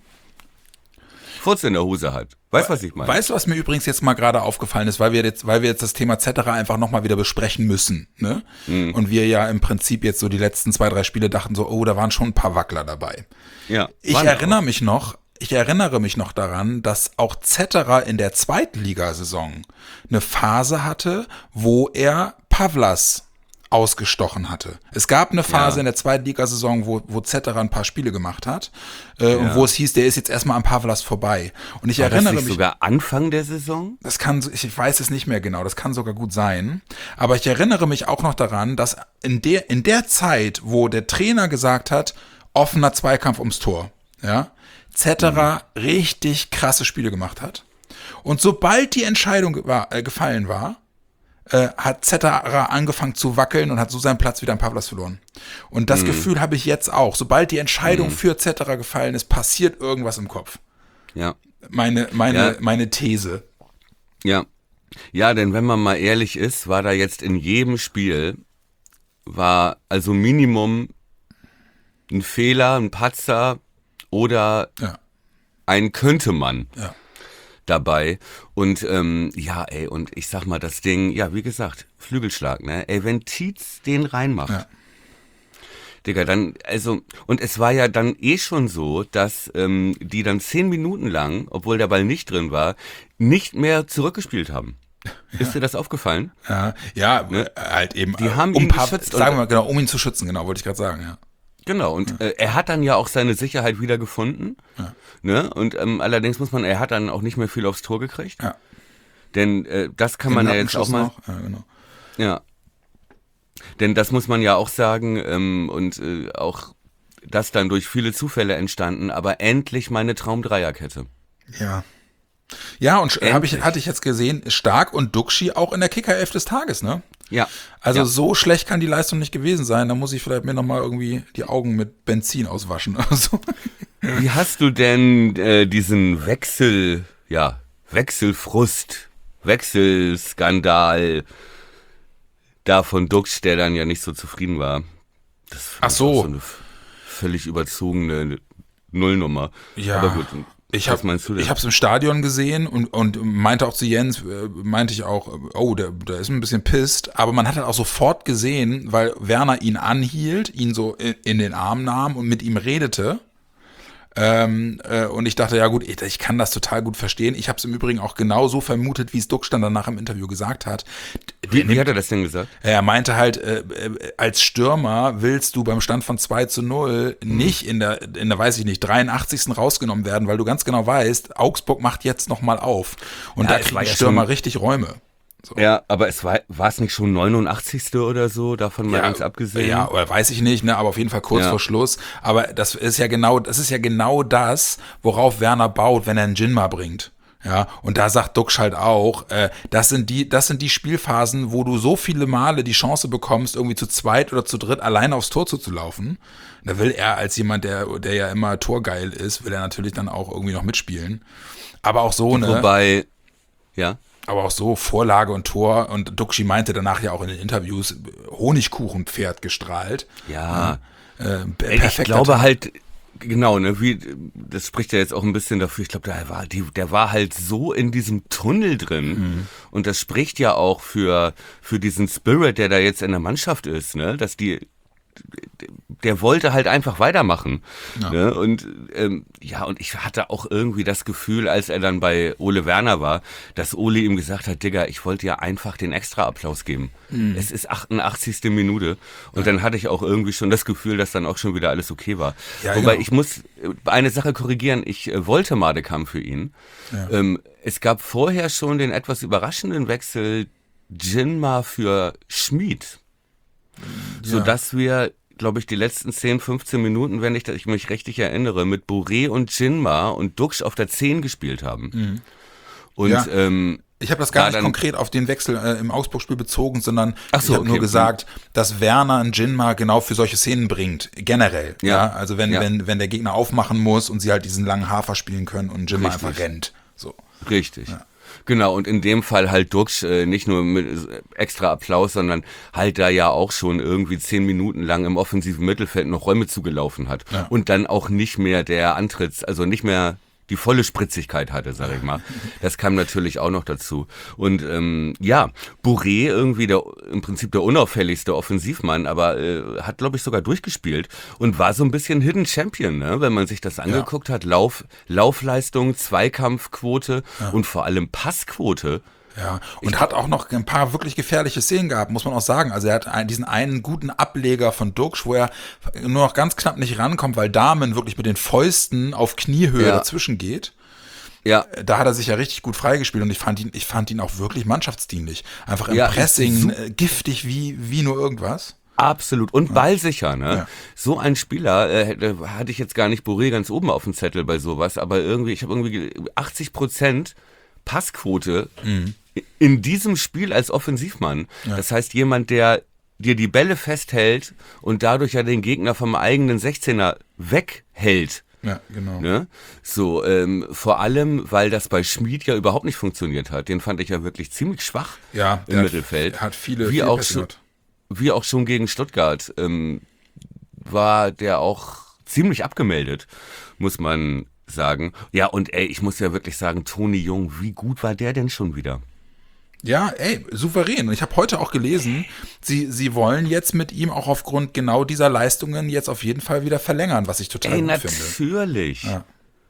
Furz in der Hose hat. Weißt du, was ich meine? Weißt du, was mir übrigens jetzt mal gerade aufgefallen ist, weil wir jetzt, weil wir jetzt das Thema Cetterer einfach nochmal wieder besprechen müssen, ne? Mhm. Und wir ja im Prinzip jetzt so die letzten zwei, drei Spiele dachten so, oh, da waren schon ein paar Wackler dabei. Ja. Ich erinnere auch. mich noch, ich erinnere mich noch daran, dass auch Cetterer in der Zweitligasaison eine Phase hatte, wo er Pavlas ausgestochen hatte. Es gab eine Phase ja. in der Zweitligasaison, wo, wo Cetterer ein paar Spiele gemacht hat äh, ja. und wo es hieß, der ist jetzt erstmal an Pavlas vorbei. Und ich War erinnere das nicht mich sogar Anfang der Saison? Das kann, ich weiß es nicht mehr genau, das kann sogar gut sein. Aber ich erinnere mich auch noch daran, dass in der, in der Zeit, wo der Trainer gesagt hat, offener Zweikampf ums Tor, ja, Cetterer mhm. richtig krasse Spiele gemacht hat. Und sobald die Entscheidung war, äh, gefallen war, äh, hat Cetterer angefangen zu wackeln und hat so seinen Platz wieder an Pavlas verloren. Und das mhm. Gefühl habe ich jetzt auch. Sobald die Entscheidung mhm. für Cetterer gefallen ist, passiert irgendwas im Kopf. Ja. Meine, meine, ja. meine These. Ja. Ja, denn wenn man mal ehrlich ist, war da jetzt in jedem Spiel, war also Minimum ein Fehler, ein Patzer oder ja. ein könnte man ja. dabei. Und ähm, ja, ey, und ich sag mal, das Ding, ja, wie gesagt, Flügelschlag, ne? Ey, wenn Tietz den reinmacht, ja. Digga, dann, also, und es war ja dann eh schon so, dass ähm, die dann zehn Minuten lang, obwohl der Ball nicht drin war, nicht mehr zurückgespielt haben. Ja. Ist dir das aufgefallen? Ja, ja, ne? halt eben, die haben um ihn paar, geschützt. Sagen wir mal, genau, um ihn zu schützen, genau, wollte ich gerade sagen, ja. Genau, und äh, er hat dann ja auch seine Sicherheit wieder gefunden. Ja. Ne? Und ähm, allerdings muss man, er hat dann auch nicht mehr viel aufs Tor gekriegt. Ja. Denn äh, das kann man ja jetzt auch mal. Noch. Ja, genau. Ja. Denn das muss man ja auch sagen, ähm, und äh, auch das dann durch viele Zufälle entstanden, aber endlich meine Traumdreierkette. Ja. Ja, und hab ich, hatte ich jetzt gesehen, Stark und Duxi auch in der Kicker-Elf des Tages, ne? Ja. Also ja. so schlecht kann die Leistung nicht gewesen sein. Da muss ich vielleicht mir nochmal irgendwie die Augen mit Benzin auswaschen oder so. Wie hast du denn äh, diesen Wechsel, ja, Wechselfrust, Wechselskandal da von Dux, der dann ja nicht so zufrieden war? Das Ach so. so eine völlig überzogene Nullnummer. Ja. Aber gut. Ich habe es im Stadion gesehen und, und meinte auch zu Jens, äh, meinte ich auch, oh, der, der ist ein bisschen pisst, aber man hat halt auch sofort gesehen, weil Werner ihn anhielt, ihn so in, in den Arm nahm und mit ihm redete. Ähm, äh, und ich dachte, ja gut, ich, ich kann das total gut verstehen. Ich habe es im Übrigen auch genau so vermutet, wie es Dux dann danach im Interview gesagt hat. Wie, wie hat er das denn gesagt? Er meinte halt, äh, äh, als Stürmer willst du beim Stand von zwei zu null mhm. nicht in der, in der, weiß ich nicht, dreiundachtzigsten rausgenommen werden, weil du ganz genau weißt, Augsburg macht jetzt nochmal auf. Und ja, da kriegen die Stürmer ja richtig Räume. So. Ja, aber es war, war es nicht schon neunundachtzigste oder so, davon mal ja, ganz abgesehen? Ja, oder weiß ich nicht, ne, aber auf jeden Fall kurz ja. vor Schluss. Aber das ist ja genau, das ist ja genau das, worauf Werner baut, wenn er einen Jinma bringt. Ja, und da sagt Dux halt auch, äh, das sind die, das sind die Spielphasen, wo du so viele Male die Chance bekommst, irgendwie zu zweit oder zu dritt alleine aufs Tor zuzulaufen. Da will er als jemand, der, der ja immer torgeil ist, will er natürlich dann auch irgendwie noch mitspielen. Aber auch so, ne? Wobei, ja. Aber auch so, Vorlage und Tor. Und Duxi meinte danach ja auch in den Interviews, Honigkuchenpferd gestrahlt. Ja. Äh, ich glaube Tag. halt, genau, ne, wie, das spricht ja jetzt auch ein bisschen dafür. Ich glaube, der war, die, der war halt so in diesem Tunnel drin. Mhm. Und das spricht ja auch für, für diesen Spirit, der da jetzt in der Mannschaft ist, ne, dass die, der wollte halt einfach weitermachen. Ja. Ne? Und ähm, ja, und ich hatte auch irgendwie das Gefühl, als er dann bei Ole Werner war, dass Ole ihm gesagt hat, Digga, ich wollte ja einfach den Extra-Applaus geben. Mhm. Es ist achtundachtzigste Minute. Und ja. dann hatte ich auch irgendwie schon das Gefühl, dass dann auch schon wieder alles okay war. Ja, Wobei genau. ich muss eine Sache korrigieren, ich äh, wollte Madekam für ihn. Ja. Ähm, es gab vorher schon den etwas überraschenden Wechsel Jinma für Schmid. Ja. Sodass wir glaube ich, die letzten zehn, fünfzehn Minuten, wenn ich, ich mich richtig erinnere, mit Boré und Jinma und Duksch auf der zehn gespielt haben. Mhm. Und ja. ähm, Ich habe das gar da nicht dann, konkret auf den Wechsel äh, im Augsburg-Spiel bezogen, sondern Ach so, ich habe okay. nur gesagt, dass Werner einen Jinma genau für solche Szenen bringt, generell. Ja. ja? Also wenn, ja. wenn, wenn der Gegner aufmachen muss und sie halt diesen langen Hafer spielen können und Jinma Richtig. einfach rennt. So. Richtig. Ja. Genau, und in dem Fall halt Duksch, äh, nicht nur mit extra Applaus, sondern halt da ja auch schon irgendwie zehn Minuten lang im offensiven Mittelfeld noch Räume zugelaufen hat. Ja. Und dann auch nicht mehr der Antritts, also nicht mehr die volle Spritzigkeit hatte, sag ich mal. Das kam natürlich auch noch dazu. Und ähm, ja, Boré irgendwie der im Prinzip der unauffälligste Offensivmann, aber äh, hat, glaube ich, sogar durchgespielt und war so ein bisschen Hidden Champion, ne? Wenn man sich das angeguckt ja. hat. Lauf, Laufleistung, Zweikampfquote ja. und vor allem Passquote. Ja, und ich hat auch noch ein paar wirklich gefährliche Szenen gehabt, muss man auch sagen. Also er hat einen, diesen einen guten Ableger von Duksch, wo er nur noch ganz knapp nicht rankommt, weil Dahmen wirklich mit den Fäusten auf Kniehöhe ja. dazwischen geht. Ja. Da hat er sich ja richtig gut freigespielt und ich fand ihn, ich fand ihn auch wirklich mannschaftsdienlich. Einfach im ja, Pressing, äh, giftig wie, wie nur irgendwas. Absolut. Und ballsicher, ne? Ja. So ein Spieler, äh, hatte ich jetzt gar nicht Boré ganz oben auf dem Zettel bei sowas, aber irgendwie, ich habe irgendwie achtzig Prozent Passquote mhm. in diesem Spiel als Offensivmann. Ja. Das heißt, jemand, der dir die Bälle festhält und dadurch ja den Gegner vom eigenen sechzehner weghält. Ja, genau. Ne? So, ähm, vor allem, weil das bei Schmid ja überhaupt nicht funktioniert hat. Den fand ich ja wirklich ziemlich schwach ja, im Mittelfeld. Er hat viele, wie viele auch schon, wie auch schon gegen Stuttgart ähm, war der auch ziemlich abgemeldet, muss man sagen. Ja, und ey, ich muss ja wirklich sagen, Toni Jung, wie gut war der denn schon wieder? Ja, ey, souverän. Und ich habe heute auch gelesen, sie, sie wollen jetzt mit ihm auch aufgrund genau dieser Leistungen jetzt auf jeden Fall wieder verlängern, was ich total ey, gut natürlich. finde. Natürlich. Ja.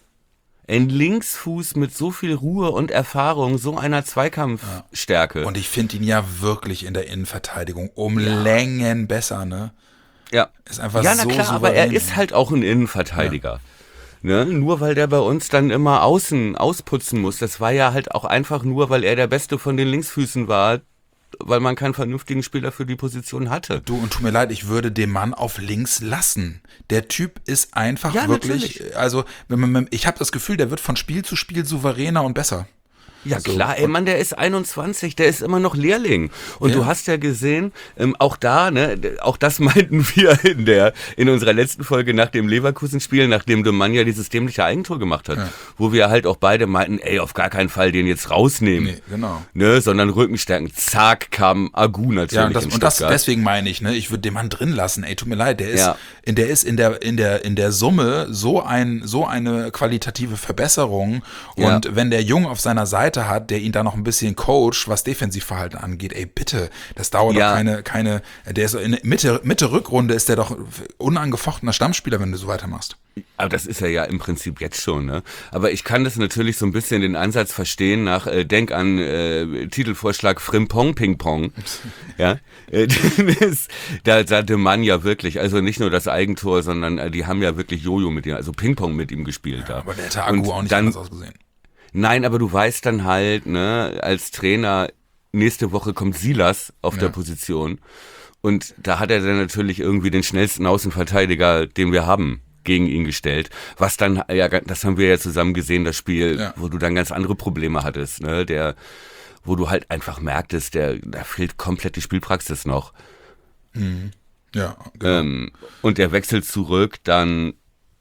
Ein Linksfuß mit so viel Ruhe und Erfahrung, so einer Zweikampfstärke. Ja. Und ich finde ihn ja wirklich in der Innenverteidigung um ja. Längen besser, ne? Ja. Ist einfach ja, na so klar, souverän. aber er ist halt auch ein Innenverteidiger. Ja. Ne? Nur weil der bei uns dann immer außen ausputzen muss. Das war ja halt auch einfach nur, weil er der Beste von den Linksfüßen war, weil man keinen vernünftigen Spieler für die Position hatte. Du, und tut mir leid, ich würde den Mann auf links lassen. Der Typ ist einfach ja, wirklich, natürlich. also wenn man, ich habe das Gefühl, der wird von Spiel zu Spiel souveräner und besser. Ja so. Klar, ey Mann, der ist einundzwanzig, der ist immer noch Lehrling. Und ja. du hast ja gesehen, ähm, auch da, ne, auch das meinten wir in der in unserer letzten Folge nach dem Leverkusen-Spiel, nachdem de Mann ja dieses dämliche Eigentor gemacht hat, ja. wo wir halt auch beide meinten, ey, auf gar keinen Fall den jetzt rausnehmen. Nee, genau. Ne, sondern Rückenstärken. Zack, kam Agu natürlich ja, und das, in und das deswegen meine ich, ne, ich würde den Mann drin lassen. Ey, tut mir leid, der ist, ja. in der ist in der in der in der Summe so ein so eine qualitative Verbesserung. Und ja. wenn der Jung auf seiner Seite hat, der ihn da noch ein bisschen coacht, was Defensivverhalten angeht, ey, bitte, das dauert ja. doch keine, keine, der ist in Mitte, Mitte Rückrunde ist der doch unangefochtener Stammspieler, wenn du so weitermachst. Aber das ist er ja im Prinzip jetzt schon, ne? Aber ich kann das natürlich so ein bisschen den Ansatz verstehen nach, äh, denk an äh, Titelvorschlag Frimpong Ping Pong, ja? Äh, das, da sagte man ja wirklich, also nicht nur das Eigentor, sondern äh, die haben ja wirklich Jojo mit ihm, also Ping Pong mit ihm gespielt ja, da. Aber der hätte Agu auch nicht dann, anders ausgesehen. Nein, aber du weißt dann halt, ne, als Trainer, nächste Woche kommt Silas auf ja. der Position und da hat er dann natürlich irgendwie den schnellsten Außenverteidiger, den wir haben, gegen ihn gestellt. Was dann, ja, das haben wir ja zusammen gesehen, das Spiel, ja. wo du dann ganz andere Probleme hattest, ne, der, wo du halt einfach merktest, der, da fehlt komplett die Spielpraxis noch. Mhm. Ja, genau. Ähm, und der Wechsel zurück dann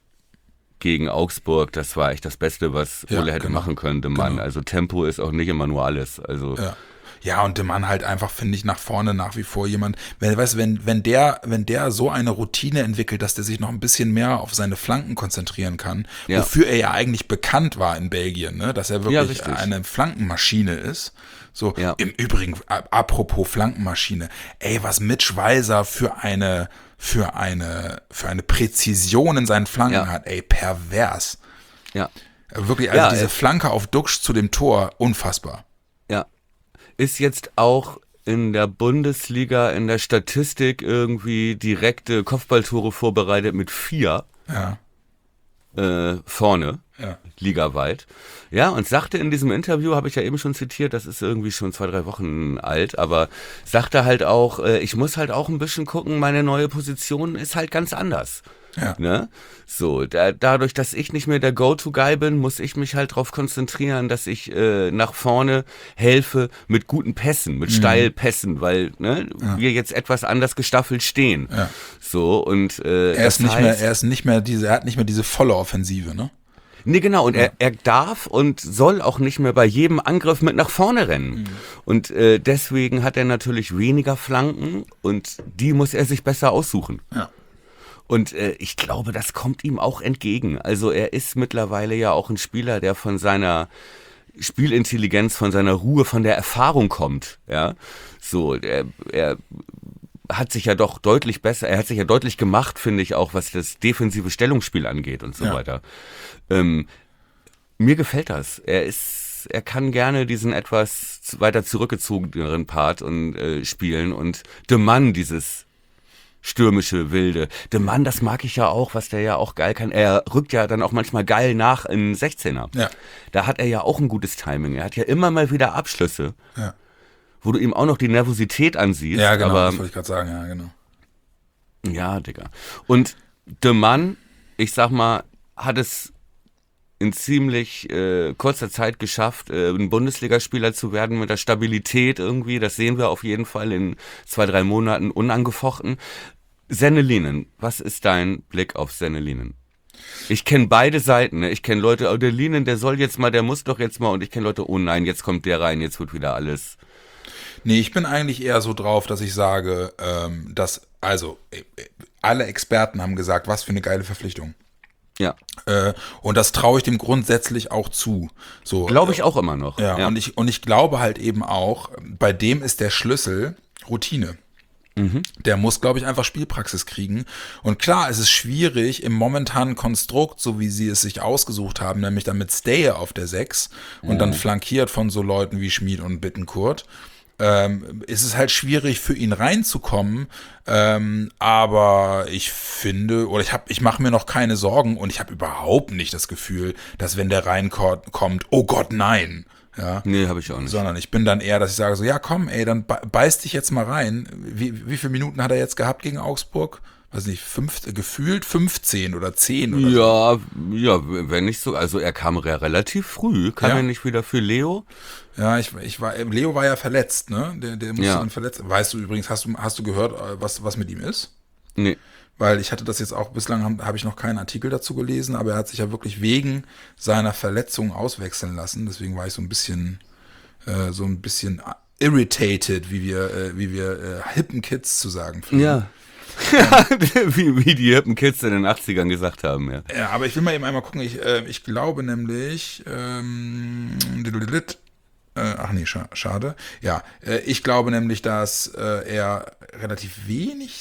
gegen Augsburg, das war echt das Beste, was ja, Ole hätte genau, machen können, de Mann. Genau. Also Tempo ist auch nicht immer nur alles. Also ja. Ja, und der Mann halt einfach, finde ich, nach vorne nach wie vor jemand, wenn, weißt, wenn, wenn der, wenn der so eine Routine entwickelt, dass der sich noch ein bisschen mehr auf seine Flanken konzentrieren kann, ja. wofür er ja eigentlich bekannt war in Belgien, ne? Dass er wirklich ja, eine Flankenmaschine ist. So, ja. Im Übrigen, apropos Flankenmaschine, ey, was Mitch Weiser für eine, für eine, für eine Präzision in seinen Flanken ja. hat, ey, pervers. Ja. Wirklich, also ja, diese äh, Flanke auf Duksch zu dem Tor, unfassbar. Ja. Ist jetzt auch in der Bundesliga in der Statistik irgendwie direkte Kopfballtore vorbereitet mit vier. Ja. äh, vorne, ja. ligaweit. Ja, und sagte in diesem Interview, habe ich ja eben schon zitiert, das ist irgendwie schon zwei, drei Wochen alt, aber sagte halt auch, äh, ich muss halt auch ein bisschen gucken, meine neue Position ist halt ganz anders. Ja. Ne? So, da, dadurch, dass ich nicht mehr der Go-To-Guy bin, muss ich mich halt darauf konzentrieren, dass ich äh, nach vorne helfe mit guten Pässen, mit mhm. Steilpässen, weil ne, ja. wir jetzt etwas anders gestaffelt stehen. Ja. So, und äh, er ist das nicht heißt, mehr, er ist nicht mehr diese, er hat nicht mehr diese volle Offensive, ne? Nee, genau, und ja. er, er darf und soll auch nicht mehr bei jedem Angriff mit nach vorne rennen. Mhm. Und äh, deswegen hat er natürlich weniger Flanken und die muss er sich besser aussuchen. Ja. Und äh, ich glaube, das kommt ihm auch entgegen. Also er ist mittlerweile ja auch ein Spieler, der von seiner Spielintelligenz, von seiner Ruhe, von der Erfahrung kommt. Ja, so, er, er hat sich ja doch deutlich besser, er hat sich ja deutlich gemacht, finde ich auch, was das defensive Stellungsspiel angeht und so ja. weiter. Ähm, mir gefällt das. Er ist, er kann gerne diesen etwas weiter zurückgezogeneren Part und äh, spielen und de Mann dieses stürmische, wilde. De Mann, das mag ich ja auch, was der ja auch geil kann. Er rückt ja dann auch manchmal geil nach in sechzehner. Ja. Da hat er ja auch ein gutes Timing. Er hat ja immer mal wieder Abschlüsse, ja. wo du ihm auch noch die Nervosität ansiehst. Ja, genau, aber, das wollte ich gerade sagen, ja, genau. Ja, Digga. Und de Mann, ich sag mal, hat es in ziemlich äh, kurzer Zeit geschafft, äh, ein Bundesligaspieler zu werden mit der Stabilität irgendwie. Das sehen wir auf jeden Fall in zwei, drei Monaten unangefochten. Sennelinen, was ist dein Blick auf Sennelinen? Ich kenne beide Seiten. Ne? Ich kenne Leute, oh, der Linen, der soll jetzt mal, der muss doch jetzt mal. Und ich kenne Leute, oh nein, jetzt kommt der rein, jetzt wird wieder alles. Nee, ich bin eigentlich eher so drauf, dass ich sage, ähm, dass, also, äh, alle Experten haben gesagt, was für eine geile Verpflichtung. Ja. Äh, und das traue ich dem grundsätzlich auch zu. So, glaube ich auch immer noch. Ja, ja. Und, ich, und ich glaube halt eben auch, bei dem ist der Schlüssel Routine. Mhm. Der muss, glaube ich, einfach Spielpraxis kriegen. Und klar, es ist schwierig im momentanen Konstrukt, so wie sie es sich ausgesucht haben, nämlich dann mit Stay auf der sechs und mhm. dann flankiert von so Leuten wie Schmid und Bittencourt. Ähm, ist es halt schwierig für ihn reinzukommen, ähm, aber ich finde, oder ich habe, ich mache mir noch keine Sorgen und ich habe überhaupt nicht das Gefühl, dass wenn der reinkommt, oh Gott, nein. Ja, nee, habe ich auch nicht. Sondern ich bin dann eher, dass ich sage so, ja komm, ey, dann beiß dich jetzt mal rein. Wie, wie viele Minuten hat er jetzt gehabt gegen Augsburg? Weiß nicht, fünf, gefühlt fünfzehn oder zehn oder ja, so. Ja, wenn nicht so, also er kam ja relativ früh, kam ja. er nicht wieder für Leo? Ja, ich, ich war, Leo war ja verletzt, ne? Der, der musste ja. dann verletzt. Weißt du übrigens, hast du, hast du gehört, was, was mit ihm ist? Nee. Weil ich hatte das jetzt auch, bislang habe hab ich noch keinen Artikel dazu gelesen, aber er hat sich ja wirklich wegen seiner Verletzung auswechseln lassen. Deswegen war ich so ein bisschen, äh, so ein bisschen irritated, wie wir, äh, wie wir äh, hippen Kids zu sagen pflegen. Ja. Ja, wie, wie die hippen Kids in den achtzigern gesagt haben, ja. Ja, aber ich will mal eben einmal gucken, ich, äh, ich glaube nämlich, ähm, äh, ach nee, scha- schade. Ja, äh, ich glaube nämlich, dass äh, er relativ wenig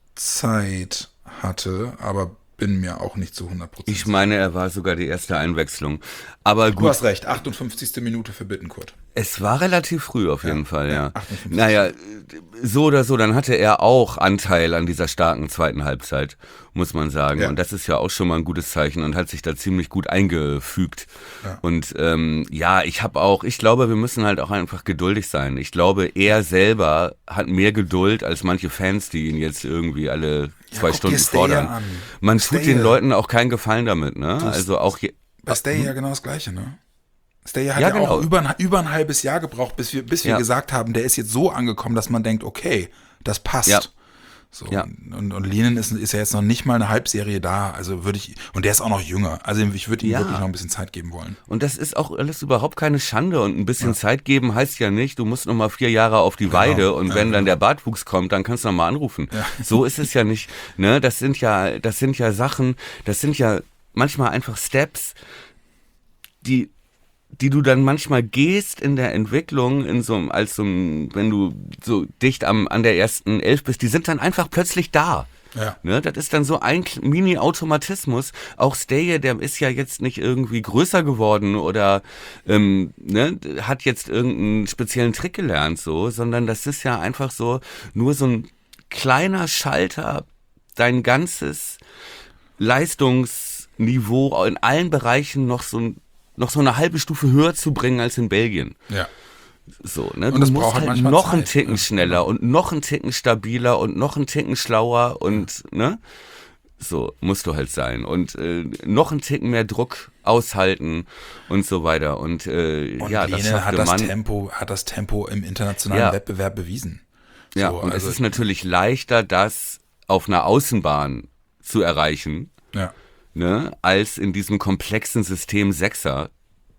Zeit hatte, aber bin mir auch nicht zu hundert Prozent. Ich meine, er war sogar die erste Einwechslung. Aber gut. Du hast recht, achtundfünfzigste Minute für Bittencourt. Es war relativ früh auf jeden ja, Fall, ja. ja achtundfünfzig. Naja, so oder so, dann hatte er auch Anteil an dieser starken zweiten Halbzeit, muss man sagen. Ja. Und das ist ja auch schon mal ein gutes Zeichen und hat sich da ziemlich gut eingefügt. Ja. Und ähm, ja, ich habe auch, ich glaube, wir müssen halt auch einfach geduldig sein. Ich glaube, er selber hat mehr Geduld als manche Fans, die ihn jetzt irgendwie alle zwei ja, Stunden fordern. An. Man Stay tut den Leuten auch keinen Gefallen damit, ne? Du, also auch je, bei Stay ja genau das Gleiche, ne? Stay hat ja, ja, ja genau. auch über ein, über ein halbes Jahr gebraucht, bis wir, bis wir ja. gesagt haben, der ist jetzt so angekommen, dass man denkt, okay, das passt. Ja. So, ja. Und, und Linen ist, ist ja jetzt noch nicht mal eine Halbserie da, also würde ich, und der ist auch noch jünger, also ich würde ihm ja. wirklich noch ein bisschen Zeit geben wollen. Und das ist auch alles überhaupt keine Schande und ein bisschen ja. Zeit geben heißt ja nicht, du musst noch mal vier Jahre auf die genau. Weide und ja, wenn genau. dann der Bartwuchs kommt, dann kannst du noch mal anrufen. Ja. So ist es ja nicht, ne, das sind ja, das sind ja Sachen, das sind ja manchmal einfach Steps, die die du dann manchmal gehst in der Entwicklung, in so als so wenn du so dicht am an der ersten Elf bist, die sind dann einfach plötzlich da. Ja. Ne, das ist dann so ein Mini-Automatismus. Auch Stay, der ist ja jetzt nicht irgendwie größer geworden oder ähm, ne, hat jetzt irgendeinen speziellen Trick gelernt, so, sondern das ist ja einfach so nur so ein kleiner Schalter, dein ganzes Leistungs Niveau in allen Bereichen noch so, ein, noch so eine halbe Stufe höher zu bringen als in Belgien. Ja. So, ne? Und du das musst braucht halt halt manchmal noch Zeit, einen Ticken ne? schneller und noch einen Ticken stabiler und noch einen Ticken schlauer und, ne? So, musst du halt sein. Und äh, noch einen Ticken mehr Druck aushalten und so weiter. Und, äh, Und ja, Lehne das schafft hat der das Mann. Tempo, hat das Tempo im internationalen Ja. Wettbewerb bewiesen. So, Ja, und also, es ist natürlich leichter, das auf einer Außenbahn zu erreichen, ja. ne, als in diesem komplexen System Sechser.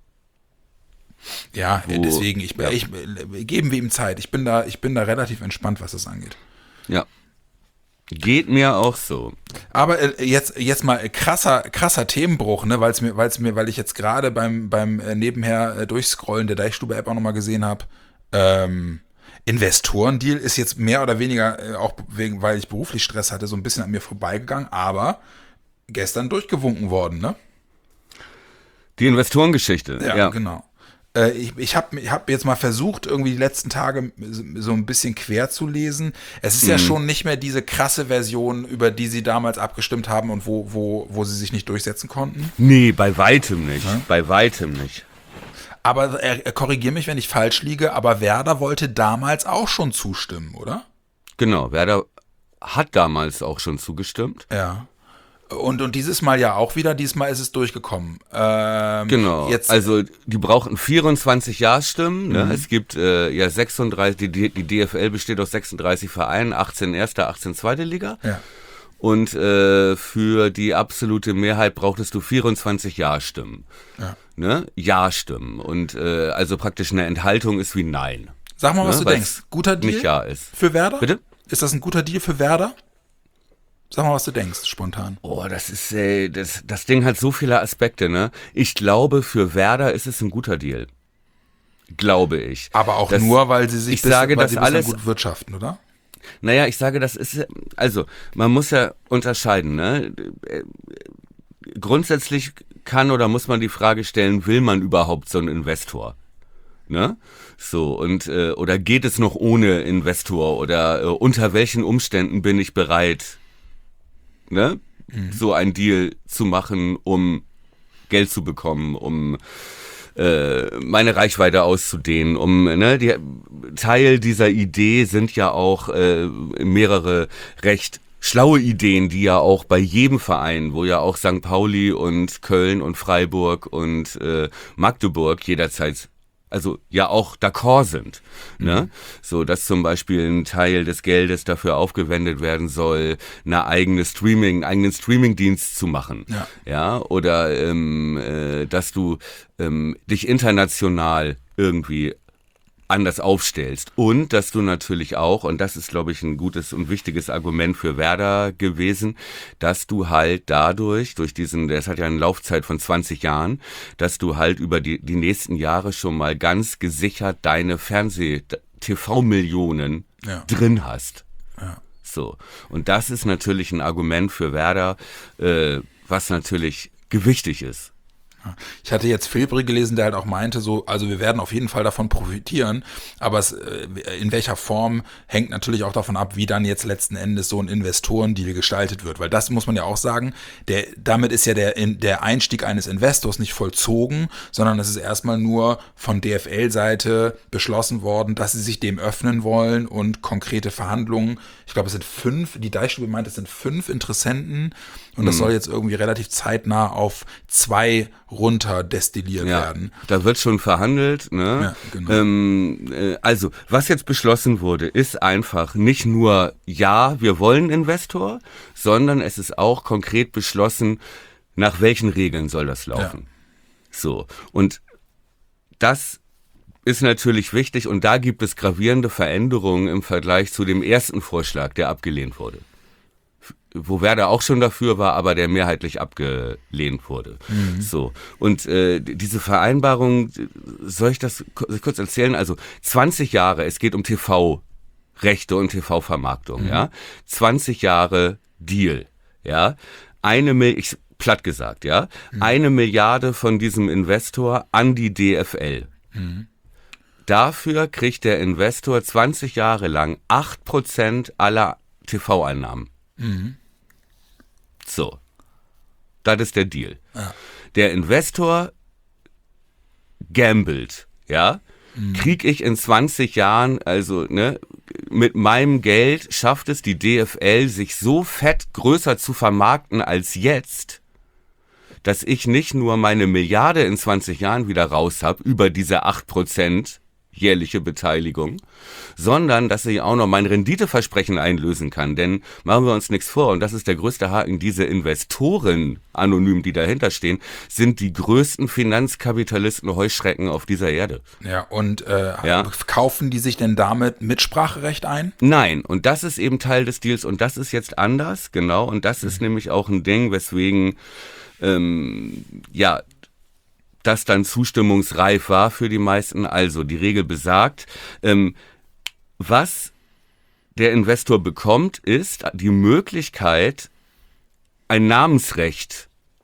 Ja, Wo- deswegen, ich, ja. ich, geben wir ihm Zeit. Ich bin da, ich bin da relativ entspannt, was das angeht. Ja. Geht mir auch so. Aber äh, jetzt, jetzt mal krasser, krasser Themenbruch, ne, weil es mir, weil es mir, weil ich jetzt gerade beim, beim äh, nebenher äh, durchscrollen der Deichstube-App auch nochmal gesehen habe, ähm, Investorendeal ist jetzt mehr oder weniger, äh, auch wegen, weil ich beruflich Stress hatte, so ein bisschen an mir vorbeigegangen, aber gestern durchgewunken worden, ne? Die Investorengeschichte. Ja, Ja, genau. Äh, ich ich habe ich hab jetzt mal versucht, irgendwie die letzten Tage so ein bisschen quer zu lesen. Es ist ja schon nicht mehr diese krasse Version, über die sie damals abgestimmt haben und wo, wo, wo sie sich nicht durchsetzen konnten. Nee, bei weitem nicht. Bei weitem nicht. Aber äh, korrigier mich, wenn ich falsch liege, aber Werder wollte damals auch schon zustimmen, oder? Genau, Werder hat damals auch schon zugestimmt. Ja. Und, und dieses Mal ja auch wieder, diesmal ist es durchgekommen. Ähm, Genau, Jetzt, also die brauchten vierundzwanzig Ja-Stimmen. Ne? Es gibt äh, ja sechsunddreißig, die, die D F L besteht aus sechsunddreißig Vereinen, achtzehn erste, achtzehn zweite Liga. ja. Und äh, für die absolute Mehrheit brauchtest du vierundzwanzig Ja-Stimmen. Ja. Ne? Ja-Stimmen. Und äh, also praktisch eine Enthaltung ist wie Nein. Sag mal, was Ne? du Weil's denkst. Guter Deal Nicht Ja ist. für Werder? Bitte? Ist das ein guter Deal für Werder? Sag mal, was du denkst, spontan. Oh, das ist, äh, das, das Ding hat so viele Aspekte, ne? Ich glaube, für Werder ist es ein guter Deal. Glaube ich. Aber auch das, nur, weil sie sich ich sage, weil das sie bislang alles, gut wirtschaften, oder? Naja, ich sage, das ist, also, man muss ja unterscheiden, ne? Grundsätzlich kann oder muss man die Frage stellen, will man überhaupt so einen Investor? Ne? So, und, äh, oder geht es noch ohne Investor? Oder äh, unter welchen Umständen bin ich bereit, ne? Mhm. so einen Deal zu machen, um Geld zu bekommen, um äh, meine Reichweite auszudehnen, um, ne, die, Teil dieser Idee sind ja auch äh, mehrere recht schlaue Ideen, die ja auch bei jedem Verein, wo ja auch Sankt Pauli und Köln und Freiburg und äh, Magdeburg jederzeit also ja auch d'accord sind, ne? Mhm. So, dass zum Beispiel ein Teil des Geldes dafür aufgewendet werden soll, eine eigene Streaming, einen eigenen Streamingdienst zu machen, ja, ja? Oder ähm, äh, dass du ähm, dich international irgendwie anders aufstellst und dass du natürlich auch, und das ist, glaube ich, ein gutes und wichtiges Argument für Werder gewesen, dass du halt dadurch, durch diesen, das hat ja eine Laufzeit von zwanzig Jahren, dass du halt über die, die nächsten Jahre schon mal ganz gesichert deine Fernseh-T V-Millionen ja. drin hast. Ja. So. Und das ist natürlich ein Argument für Werder, äh, was natürlich gewichtig ist. Ich hatte jetzt Filbri gelesen, der halt auch meinte, so, also wir werden auf jeden Fall davon profitieren, aber es, in welcher Form hängt natürlich auch davon ab, wie dann jetzt letzten Endes so ein Investorendeal gestaltet wird, weil das muss man ja auch sagen, der, damit ist ja der, der Einstieg eines Investors nicht vollzogen, sondern es ist erstmal nur von D F L-Seite beschlossen worden, dass sie sich dem öffnen wollen und konkrete Verhandlungen, ich glaube es sind fünf, die Deichstube meint, es sind fünf Interessenten und das mhm. soll jetzt irgendwie relativ zeitnah auf zwei runter destilliert ja, werden. Da wird schon verhandelt. Ne? Ja, genau. ähm, äh, also, was jetzt beschlossen wurde, ist einfach nicht nur, ja, wir wollen Investor, sondern es ist auch konkret beschlossen, nach welchen Regeln soll das laufen. Ja. So, und das ist natürlich wichtig und da gibt es gravierende Veränderungen im Vergleich zu dem ersten Vorschlag, der abgelehnt wurde. Wo Werder auch schon dafür war, aber der mehrheitlich abgelehnt wurde. Mhm. So. Und äh, diese Vereinbarung, soll ich das kurz erzählen? Also zwanzig Jahre, es geht um T V-Rechte und T V-Vermarktung, mhm. ja. zwanzig Jahre Deal, ja. Eine Milliarde, ich platt gesagt, ja. Mhm. Eine Milliarde von diesem Investor an die D F L. Mhm. Dafür kriegt der Investor zwanzig Jahre lang acht Prozent aller T V-Einnahmen. Mhm. So. Das ist der Deal. Ja. Der Investor gambelt, ja. Mhm. Krieg ich in zwanzig Jahren, also ne, mit meinem Geld schafft es die D F L, sich so fett größer zu vermarkten als jetzt, dass ich nicht nur meine Milliarde in zwanzig Jahren wieder raus habe, über diese acht Prozent jährliche Beteiligung, sondern dass ich auch noch mein Renditeversprechen einlösen kann. Denn machen wir uns nichts vor, und das ist der größte Haken, diese Investoren, anonym, die dahinter stehen, sind die größten Finanzkapitalisten Heuschrecken auf dieser Erde. Ja, und äh, ja? kaufen die sich denn damit Mitspracherecht ein? Nein, und das ist eben Teil des Deals, und das ist jetzt anders, genau, und das mhm. ist nämlich auch ein Ding, weswegen ähm, ja, das dann zustimmungsreif war für die meisten. Also die Regel besagt, ähm, was der Investor bekommt, ist die Möglichkeit, ein Namensrecht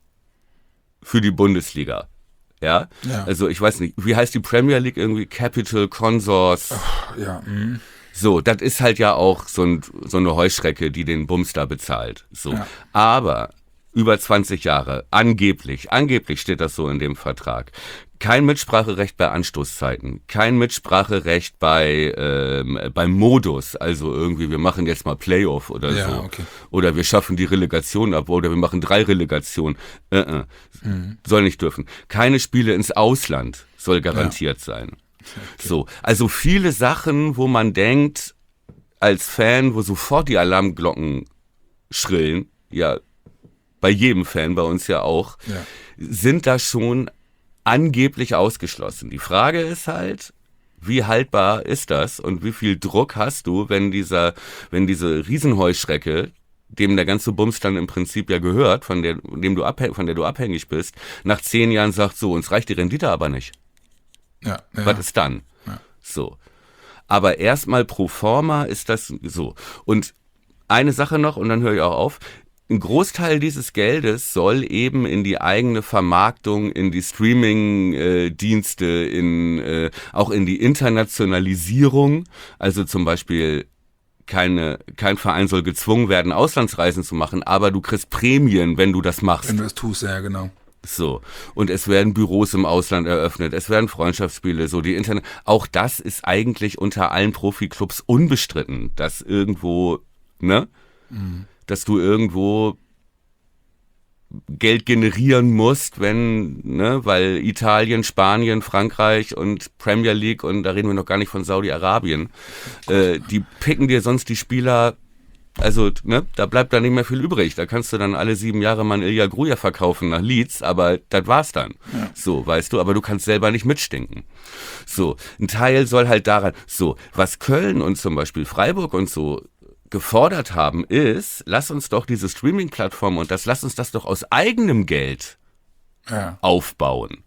für die Bundesliga. Ja? ja, also ich weiß nicht, wie heißt die Premier League irgendwie? Capital Consors. Ach, ja. Mhm. So, das ist halt ja auch so, ein, so eine Heuschrecke, die den Bums da bezahlt. So, ja. aber über zwanzig Jahre, angeblich, angeblich steht das so in dem Vertrag. Kein Mitspracherecht bei Anstoßzeiten, kein Mitspracherecht bei ähm, beim Modus, also irgendwie wir machen jetzt mal Playoff oder ja, so, okay. oder wir schaffen die Relegation ab oder wir machen drei Relegationen, äh, äh. Mhm. soll nicht dürfen. Keine Spiele ins Ausland soll garantiert ja. sein. Okay. So, also viele Sachen, wo man denkt, als Fan, wo sofort die Alarmglocken schrillen, ja, bei jedem Fan, bei uns ja auch, ja. sind da schon angeblich ausgeschlossen. Die Frage ist halt, wie haltbar ist das und wie viel Druck hast du, wenn dieser, wenn diese Riesenheuschrecke, dem der ganze Bums dann im Prinzip ja gehört, von der, dem du abhäng, von der du abhängig bist, nach zehn Jahren sagt, so, uns reicht die Rendite aber nicht. Ja, ja. Was ist dann? Ja. So. Aber erstmal pro forma ist das so. Und eine Sache noch, und dann höre ich auch auf. Ein Großteil dieses Geldes soll eben in die eigene Vermarktung, in die Streaming-Dienste, in äh, auch in die Internationalisierung. Also zum Beispiel keine, kein Verein soll gezwungen werden, Auslandsreisen zu machen, aber du kriegst Prämien, wenn du das machst. Wenn du das tust, ja, genau. So. Und es werden Büros im Ausland eröffnet, es werden Freundschaftsspiele, so die Internet. Auch das ist eigentlich unter allen Profiklubs unbestritten, dass irgendwo, ne? Mhm. dass du irgendwo Geld generieren musst, wenn, ne, weil Italien, Spanien, Frankreich und Premier League, und da reden wir noch gar nicht von Saudi-Arabien, äh, die picken dir sonst die Spieler, also, ne, da bleibt dann nicht mehr viel übrig. Da kannst du dann alle sieben Jahre mal einen Ilya Gruja verkaufen nach Leeds, aber das war's dann. Ja. So, weißt du, aber du kannst selber nicht mitstinken. So, ein Teil soll halt daran, so, was Köln und zum Beispiel Freiburg und so gefordert haben, ist, lass uns doch diese Streaming-Plattform und das, lass uns das doch aus eigenem Geld ja. aufbauen.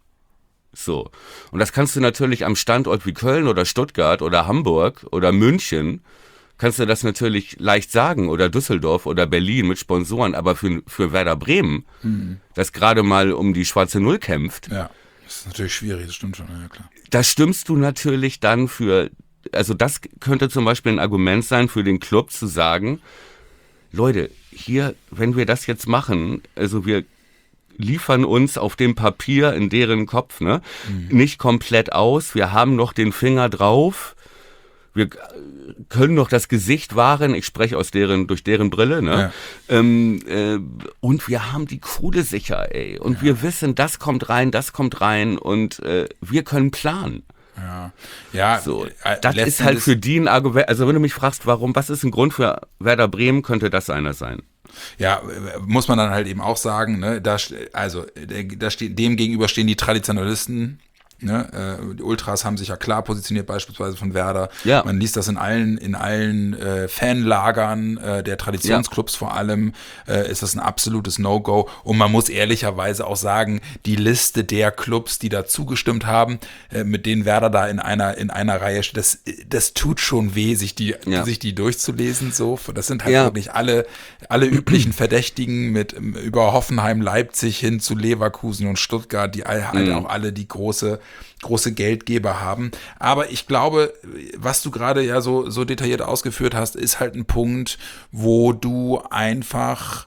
So. Und das kannst du natürlich am Standort wie Köln oder Stuttgart oder Hamburg oder München, kannst du das natürlich leicht sagen, oder Düsseldorf oder Berlin mit Sponsoren, aber für, für Werder Bremen, mhm. das gerade mal um die schwarze Null kämpft. Ja, das ist natürlich schwierig, das stimmt schon, ja klar. Da stimmst du natürlich dann für, also das könnte zum Beispiel ein Argument sein für den Club zu sagen, Leute, hier, wenn wir das jetzt machen, also wir liefern uns auf dem Papier in deren Kopf, ne, mhm. nicht komplett aus, wir haben noch den Finger drauf, wir können noch das Gesicht wahren, ich spreche aus deren, durch deren Brille, ne, ja. ähm, äh, und wir haben die Kohle sicher, ey, und ja. wir wissen, das kommt rein, das kommt rein, und äh, wir können planen. Ja, ja, so, äh, das ist halt für die ein Argument, also wenn du mich fragst, warum, was ist ein Grund für Werder Bremen, könnte das einer sein. Ja, muss man dann halt eben auch sagen, ne, da, also, da steht, dem gegenüber stehen die Traditionalisten. Ne, äh, die Ultras haben sich ja klar positioniert, beispielsweise von Werder. Ja. Man liest das in allen, in allen äh, Fanlagern äh, der Traditionsclubs ja. vor allem, äh, ist das ein absolutes No-Go. Und man muss ehrlicherweise auch sagen, die Liste der Clubs, die da zugestimmt haben, äh, mit denen Werder da in einer, in einer Reihe steht, das, das tut schon weh, sich die, ja. sich die durchzulesen. So, das sind halt ja. wirklich alle, alle üblichen Verdächtigen mit über Hoffenheim, Leipzig hin zu Leverkusen und Stuttgart, die all, halt mhm. auch alle die große große Geldgeber haben. Aber ich glaube, was du gerade ja so, so detailliert ausgeführt hast, ist halt ein Punkt, wo du einfach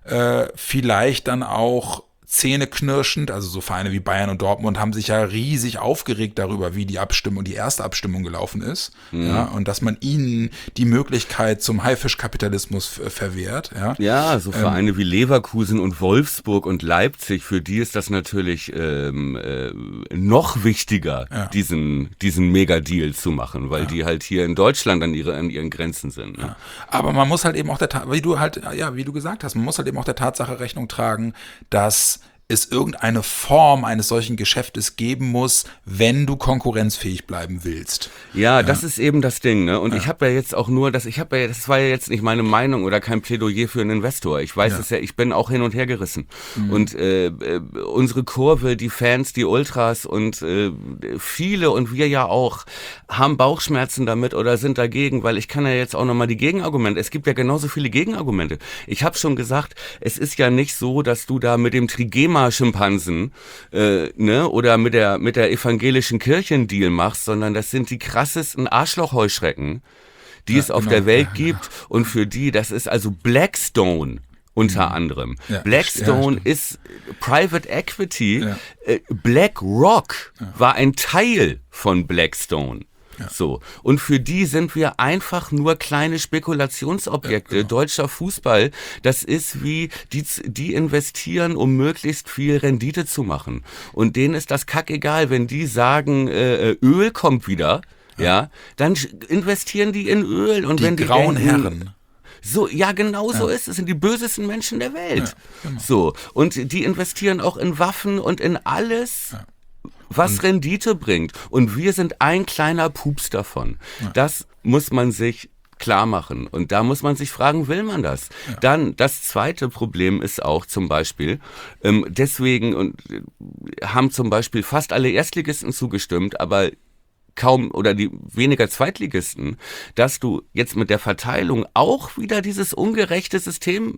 äh, vielleicht dann auch zähneknirschend, also so Vereine wie Bayern und Dortmund haben sich ja riesig aufgeregt darüber, wie die Abstimmung, die erste Abstimmung gelaufen ist, mhm. ja, und dass man ihnen die Möglichkeit zum Haifischkapitalismus f- verwehrt, ja. Ja, so Vereine ähm, wie Leverkusen und Wolfsburg und Leipzig, für die ist das natürlich ähm, äh, noch wichtiger, ja. diesen diesen Mega-Deal zu machen, weil ja. die halt hier in Deutschland an ihre an ihren Grenzen sind. Ne? Ja. Aber man muss halt eben auch der, wie du halt, ja, wie du gesagt hast, man muss halt eben auch der Tatsache Rechnung tragen, dass es irgendeine Form eines solchen Geschäftes geben muss, wenn du konkurrenzfähig bleiben willst. Ja, ja. das ist eben das Ding, ne? Und ja. ich habe ja jetzt auch nur, das, ich habe ja, das war ja jetzt nicht meine Meinung oder kein Plädoyer für einen Investor. Ich weiß es ja. ja, ich bin auch hin und her gerissen. Mhm. Und äh, äh, unsere Kurve, die Fans, die Ultras und äh, viele und wir ja auch haben Bauchschmerzen damit oder sind dagegen, weil ich kann ja jetzt auch nochmal die Gegenargumente. Es gibt ja genauso viele Gegenargumente. Ich habe schon gesagt, es ist ja nicht so, dass du da mit dem Trigema Schimpansen äh, ne, oder mit der mit der evangelischen Kirche einen Deal machst, sondern das sind die krassesten Arschloch-Heuschrecken, die ja, es auf genau. der Welt gibt ja, genau. und für die, das ist also Blackstone unter anderem. Ja, Blackstone ja, ist Private Equity, ja. äh, BlackRock ja. war ein Teil von Blackstone. Ja. So. Und für die sind wir einfach nur kleine Spekulationsobjekte. Ja, genau. Deutscher Fußball, das ist wie, die, die investieren, um möglichst viel Rendite zu machen. Und denen ist das kackegal, wenn die sagen, äh, Öl kommt wieder, ja, ja dann investieren die in Öl. Und die wenn die grauen denken, Herren. So, ja, genau so ja. ist es. Das sind die bösesten Menschen der Welt. Ja, genau. So. Und die investieren auch in Waffen und in alles, ja. was und Rendite bringt. Und wir sind ein kleiner Pups davon. Ja. Das muss man sich klar machen. Und da muss man sich fragen, will man das? Ja. Dann, das zweite Problem ist auch zum Beispiel, ähm, deswegen und äh, haben zum Beispiel fast alle Erstligisten zugestimmt, aber kaum oder die weniger Zweitligisten, dass du jetzt mit der Verteilung auch wieder dieses ungerechte System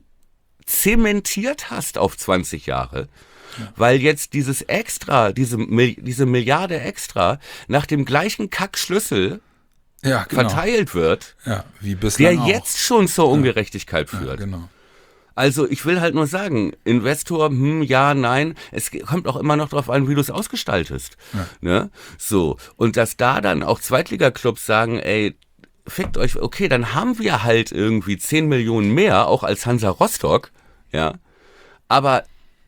zementiert hast auf zwanzig Jahre. Ja. Weil jetzt dieses Extra, diese, diese Milliarde Extra nach dem gleichen Kackschlüssel ja, genau. verteilt wird, ja, wie bislang der auch. jetzt schon zur Ungerechtigkeit ja. führt. Ja, genau. Also ich will halt nur sagen, Investor, hm, ja, nein, es kommt auch immer noch drauf an, wie du es ausgestaltest. Ja. Ne? So, und dass da dann auch Zweitliga-Clubs sagen, ey, fickt euch, okay, dann haben wir halt irgendwie zehn Millionen mehr, auch als Hansa Rostock, ja, aber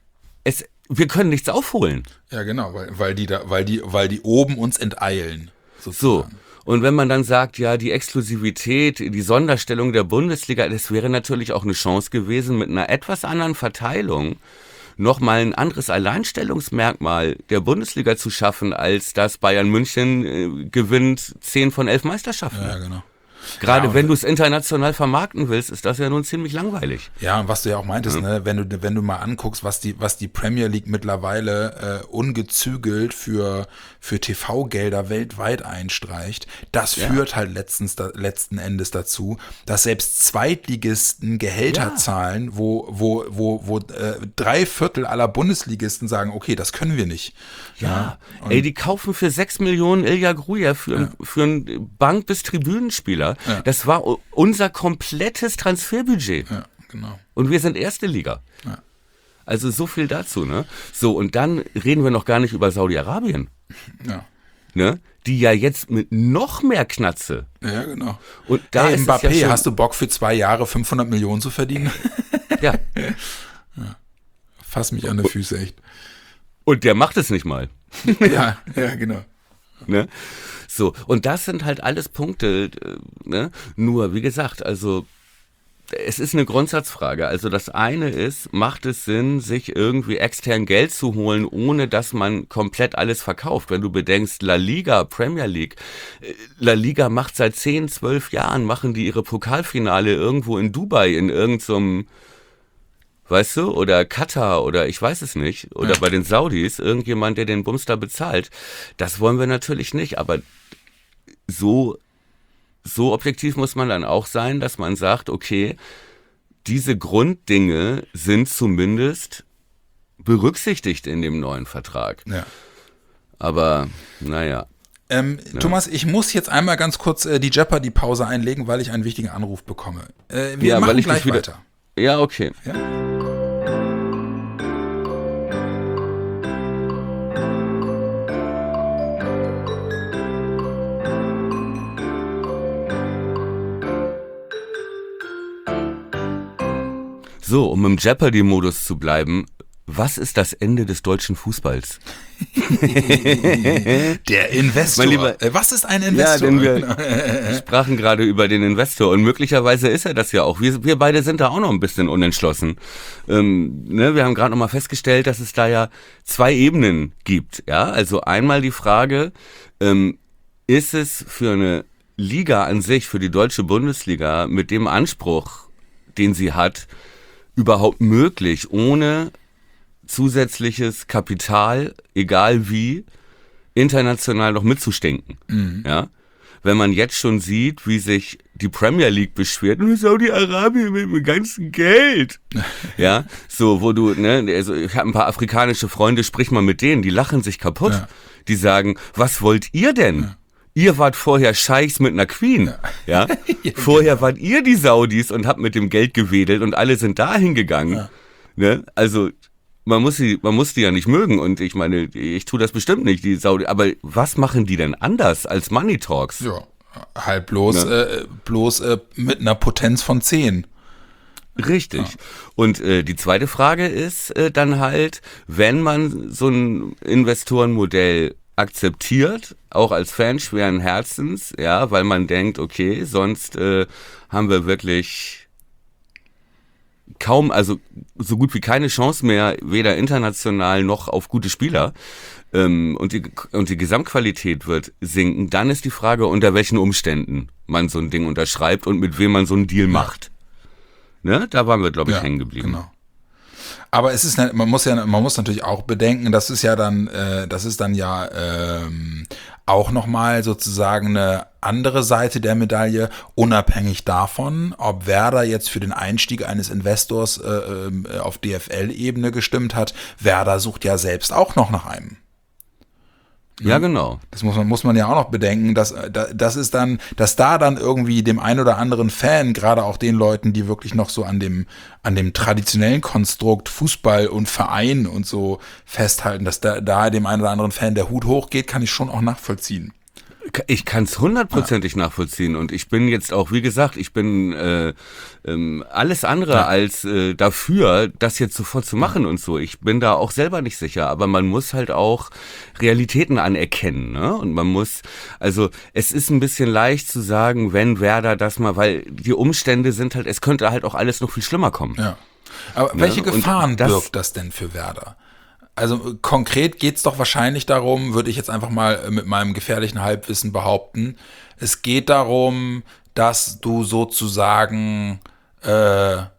es, wir können nichts aufholen. Ja, genau, weil, weil, die, da, weil, die, weil die oben uns enteilen. Sozusagen. So. Und wenn man dann sagt, ja, die Exklusivität, die Sonderstellung der Bundesliga, das wäre natürlich auch eine Chance gewesen, mit einer etwas anderen Verteilung nochmal ein anderes Alleinstellungsmerkmal der Bundesliga zu schaffen, als dass Bayern München äh, gewinnt zehn von elf Meisterschaften. Ja, genau. Gerade ja, wenn du es international vermarkten willst, ist das ja nun ziemlich langweilig. Ja, und was du ja auch meintest, ja. ne, wenn du wenn du mal anguckst, was die was die Premier League mittlerweile äh, ungezügelt für für T V-Gelder weltweit einstreicht, das ja. führt halt letztens da, letzten Endes dazu, dass selbst Zweitligisten Gehälter ja. zahlen, wo wo wo wo äh, drei Viertel aller Bundesligisten sagen, okay, das können wir nicht. Ja, ja. Ey, die kaufen für sechs Millionen Ilya Grujew für, ja. für einen Bank- bis Tribünenspieler. Ja. Das war unser komplettes Transferbudget. Ja, genau. Und wir sind erste Liga. Ja. Also so viel dazu, ne? So, und dann reden wir noch gar nicht über Saudi-Arabien. Ja. Ne? Die ja jetzt mit noch mehr Knatze. Ja, genau. Und da hey, ist Mbappé, es ja schon, hast du Bock für zwei Jahre fünfhundert Millionen zu verdienen? Ja. ja. Fass mich an die Füße, echt. Und der macht es nicht mal. ja, ja, genau. Ne? So, und das sind halt alles Punkte, ne? Nur, wie gesagt, also es ist eine Grundsatzfrage. Also das eine ist, macht es Sinn, sich irgendwie extern Geld zu holen, ohne dass man komplett alles verkauft? Wenn du bedenkst, La Liga, Premier League, La Liga macht seit zehn, zwölf Jahren, machen die ihre Pokalfinale irgendwo in Dubai, in irgendeinem, weißt du, oder Katar oder ich weiß es nicht, oder ja. bei den Saudis, irgendjemand, der den Bums da bezahlt. Das wollen wir natürlich nicht, aber so, so objektiv muss man dann auch sein, dass man sagt, okay, diese Grunddinge sind zumindest berücksichtigt in dem neuen Vertrag. Ja. Aber, naja. Ähm, ja. Thomas, ich muss jetzt einmal ganz kurz äh, die Jeopardy-Pause einlegen, weil ich einen wichtigen Anruf bekomme. Äh, wir ja, machen weil ich gleich wieder, weiter. Ja, okay. Ja. So, um im Jeopardy-Modus zu bleiben, was ist das Ende des deutschen Fußballs? Der Investor. Mein Lieber, was ist ein Investor? Ja, denn wir sprachen gerade über den Investor und möglicherweise ist er das ja auch. Wir, wir beide sind da auch noch ein bisschen unentschlossen. Ähm, ne, wir haben gerade noch mal festgestellt, dass es da ja zwei Ebenen gibt. Ja, also einmal die Frage, ähm, ist es für eine Liga an sich, für die deutsche Bundesliga mit dem Anspruch, den sie hat, überhaupt möglich, ohne zusätzliches Kapital, egal wie, international noch mitzustinken. Mhm. Ja? Wenn man jetzt schon sieht, wie sich die Premier League beschwert, und Saudi-Arabien mit dem ganzen Geld. Ja, so, wo du, ne, also ich habe ein paar afrikanische Freunde, sprich mal mit denen, die lachen sich kaputt. Ja. Die sagen, was wollt ihr denn? Ja. Ihr wart vorher Scheichs mit einer Queen, ja? ja? Vorher genau. wart ihr die Saudis und habt mit dem Geld gewedelt und alle sind da hingegangen. Ja. Ne? Also, Man muss sie, man muss die ja nicht mögen und ich meine, ich tue das bestimmt nicht, die Saudi. Aber was machen die denn anders als Money Talks? Ja, halt bloß, ne? äh, bloß äh, mit einer Potenz von zehn. Richtig. Ja. Und äh, die zweite Frage ist äh, dann halt, wenn man so ein Investorenmodell akzeptiert, auch als Fan schweren Herzens, ja, weil man denkt, okay, sonst äh, haben wir wirklich kaum, also so gut wie keine Chance mehr, weder international noch auf gute Spieler, ähm, und die und die Gesamtqualität wird sinken, dann ist die Frage, unter welchen Umständen man so ein Ding unterschreibt und mit wem man so einen Deal macht. Ne? Da waren wir, glaube ich, ja, hängen geblieben. Genau. Aber es ist, man muss ja, man muss natürlich auch bedenken, das ist ja dann, äh, das ist dann ja ähm, auch nochmal sozusagen eine andere Seite der Medaille, unabhängig davon, ob Werder jetzt für den Einstieg eines Investors äh, äh, auf D F L-Ebene gestimmt hat. Werder sucht ja selbst auch noch nach einem. Ja, genau. Das muss man, muss man ja auch noch bedenken, dass, das ist dann, dass da dann irgendwie dem ein oder anderen Fan, gerade auch den Leuten, die wirklich noch so an dem, an dem traditionellen Konstrukt Fußball und Verein und so festhalten, dass da, da dem einen oder anderen Fan der Hut hochgeht, kann ich schon auch nachvollziehen. Ich kann es hundertprozentig ja. nachvollziehen und ich bin jetzt auch, wie gesagt, ich bin äh, ähm, alles andere ja. als äh, dafür, das jetzt sofort zu machen ja. und so. Ich bin da auch selber nicht sicher, aber man muss halt auch Realitäten anerkennen, ne? Und man muss, also es ist ein bisschen leicht zu sagen, wenn Werder das mal, weil die Umstände sind halt, es könnte halt auch alles noch viel schlimmer kommen. Ja. Aber ne? welche Gefahren das, birgt das denn für Werder? Also konkret geht's doch wahrscheinlich darum, würde ich jetzt einfach mal mit meinem gefährlichen Halbwissen behaupten, es geht darum, dass du sozusagen äh, äh,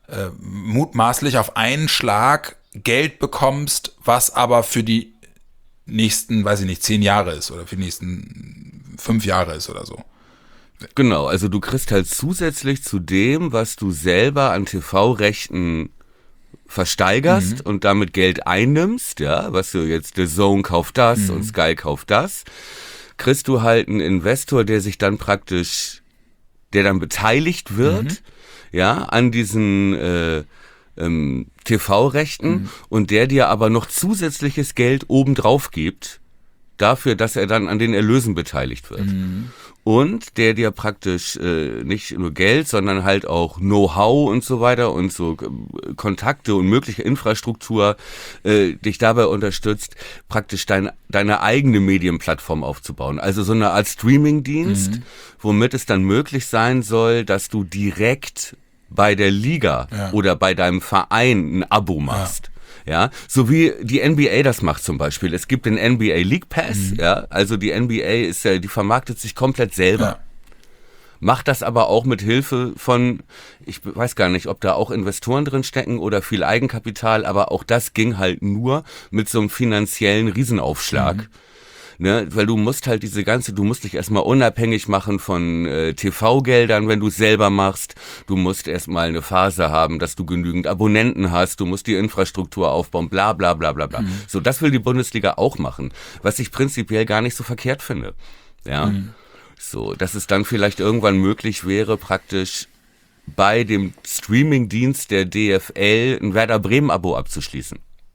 mutmaßlich auf einen Schlag Geld bekommst, was aber für die nächsten, weiß ich nicht, zehn Jahre ist oder für die nächsten fünf Jahre ist oder so. Genau, also du kriegst halt zusätzlich zu dem, was du selber an T V-Rechten versteigerst mhm. und damit Geld einnimmst, ja, was du jetzt, The Zone kauft das mhm. und Sky kauft das, kriegst du halt einen Investor, der sich dann praktisch, der dann beteiligt wird, mhm. ja, an diesen äh, ähm, T V-Rechten mhm. und der dir aber noch zusätzliches Geld obendrauf gibt, dafür, dass er dann an den Erlösen beteiligt wird. Mhm. Und der dir praktisch äh, nicht nur Geld, sondern halt auch Know-how und so weiter und so äh, Kontakte und mögliche Infrastruktur äh, dich dabei unterstützt, praktisch dein, deine eigene Medienplattform aufzubauen. Also so eine Art Streaming-Dienst, mhm. womit es dann möglich sein soll, dass du direkt bei der Liga ja. oder bei deinem Verein ein Abo machst. Ja. Ja, so wie die N B A das macht zum Beispiel. Es gibt den N B A League Pass, mhm. ja, also die N B A ist ja, die vermarktet sich komplett selber. Ja. Macht das aber auch mit Hilfe von, ich weiß gar nicht, ob da auch Investoren drin stecken oder viel Eigenkapital, aber auch das ging halt nur mit so einem finanziellen Riesenaufschlag. Mhm. Ne, weil du musst halt diese ganze, du musst dich erstmal unabhängig machen von äh, T V-Geldern, wenn du es selber machst. Du musst erstmal eine Phase haben, dass du genügend Abonnenten hast. Du musst die Infrastruktur aufbauen, bla bla bla bla bla. Mhm. So, das will die Bundesliga auch machen, was ich prinzipiell gar nicht so verkehrt finde. Ja, mhm. so, dass es dann vielleicht irgendwann möglich wäre, praktisch bei dem Streaming-Dienst der D F L ein Werder Bremen-Abo abzuschließen.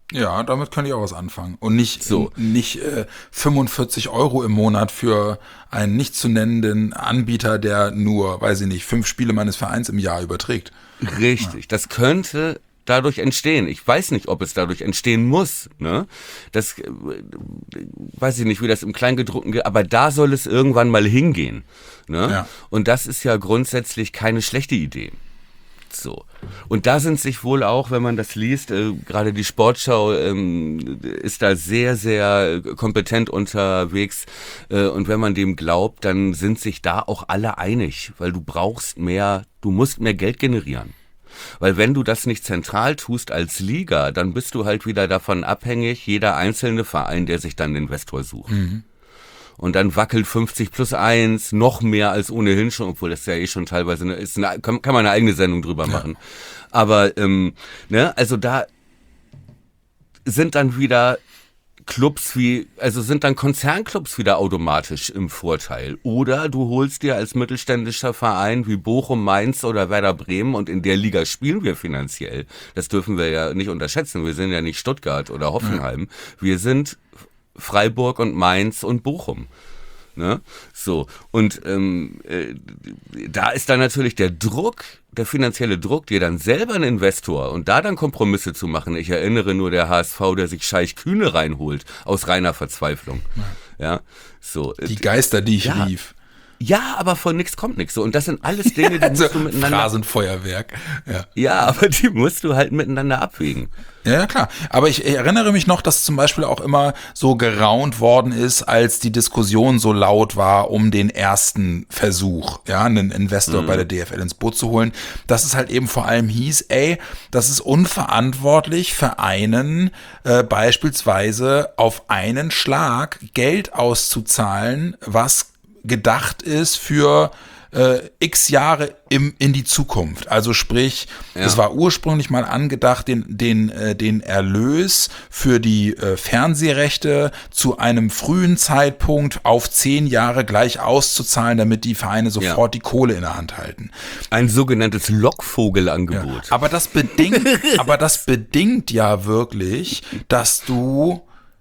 Ja, damit kann ich auch was anfangen. Und nicht, So. nicht äh, fünfundvierzig Euro im Monat für einen nicht zu nennenden Anbieter, der nur, weiß ich nicht, fünf Spiele meines Vereins im Jahr überträgt. Richtig, das könnte dadurch entstehen. Ich weiß nicht, ob es dadurch entstehen muss. Ne? Das äh, weiß ich nicht, wie das im Kleingedruckten geht, aber da soll es irgendwann mal hingehen. Ne? Ja. Und das ist ja grundsätzlich keine schlechte Idee. So. Und da sind sich wohl auch, wenn man das liest, äh, gerade die Sportschau ähm, ist da sehr, sehr kompetent unterwegs. Äh, und wenn man dem glaubt, dann sind sich da auch alle einig, weil du brauchst mehr, du musst mehr Geld generieren. Weil wenn du das nicht zentral tust als Liga, dann bist du halt wieder davon abhängig, jeder einzelne Verein, der sich dann einen Investor sucht. Mhm. Und dann wackelt fünfzig plus eins noch mehr als ohnehin schon, obwohl das ja eh schon teilweise eine, ist eine, kann, kann man eine eigene Sendung drüber machen. Ja. Aber, ähm, ne, also da sind dann wieder Clubs wie, also sind dann Konzernclubs wieder automatisch im Vorteil. Oder du holst dir als mittelständischer Verein wie Bochum, Mainz oder Werder Bremen, und in der Liga spielen wir finanziell. Das dürfen wir ja nicht unterschätzen. Wir sind ja nicht Stuttgart oder Hoffenheim. Ja. Wir sind Freiburg und Mainz und Bochum. Ne? So, und ähm, äh, da ist dann natürlich der Druck, der finanzielle Druck, dir dann selber einen Investor und da dann Kompromisse zu machen. Ich erinnere nur der H S V, der sich Scheich Kühne reinholt, aus reiner Verzweiflung. Ja, ja so. Die Geister, die ich ja. rief. Ja, aber von nichts kommt nichts. So, und das sind alles Dinge, die musst also, du miteinander... Phrasenfeuerwerk. Ja. ja, aber die musst du halt miteinander abwägen. Ja, ja, klar. Aber ich erinnere mich noch, dass zum Beispiel auch immer so geraunt worden ist, als die Diskussion so laut war um den ersten Versuch, ja, einen Investor mhm. bei der D F L ins Boot zu holen, dass es halt eben vor allem hieß, ey, das ist unverantwortlich, Vereinen äh, beispielsweise auf einen Schlag Geld auszuzahlen, was gedacht ist für äh, x Jahre im, in die Zukunft. Also sprich, ja. es war ursprünglich mal angedacht, den, den, äh, den Erlös für die äh, Fernsehrechte zu einem frühen Zeitpunkt auf zehn Jahre gleich auszuzahlen, damit die Vereine sofort ja. die Kohle in der Hand halten. Ein sogenanntes Lockvogelangebot. Ja. Aber das bedingt, aber das bedingt ja wirklich, dass du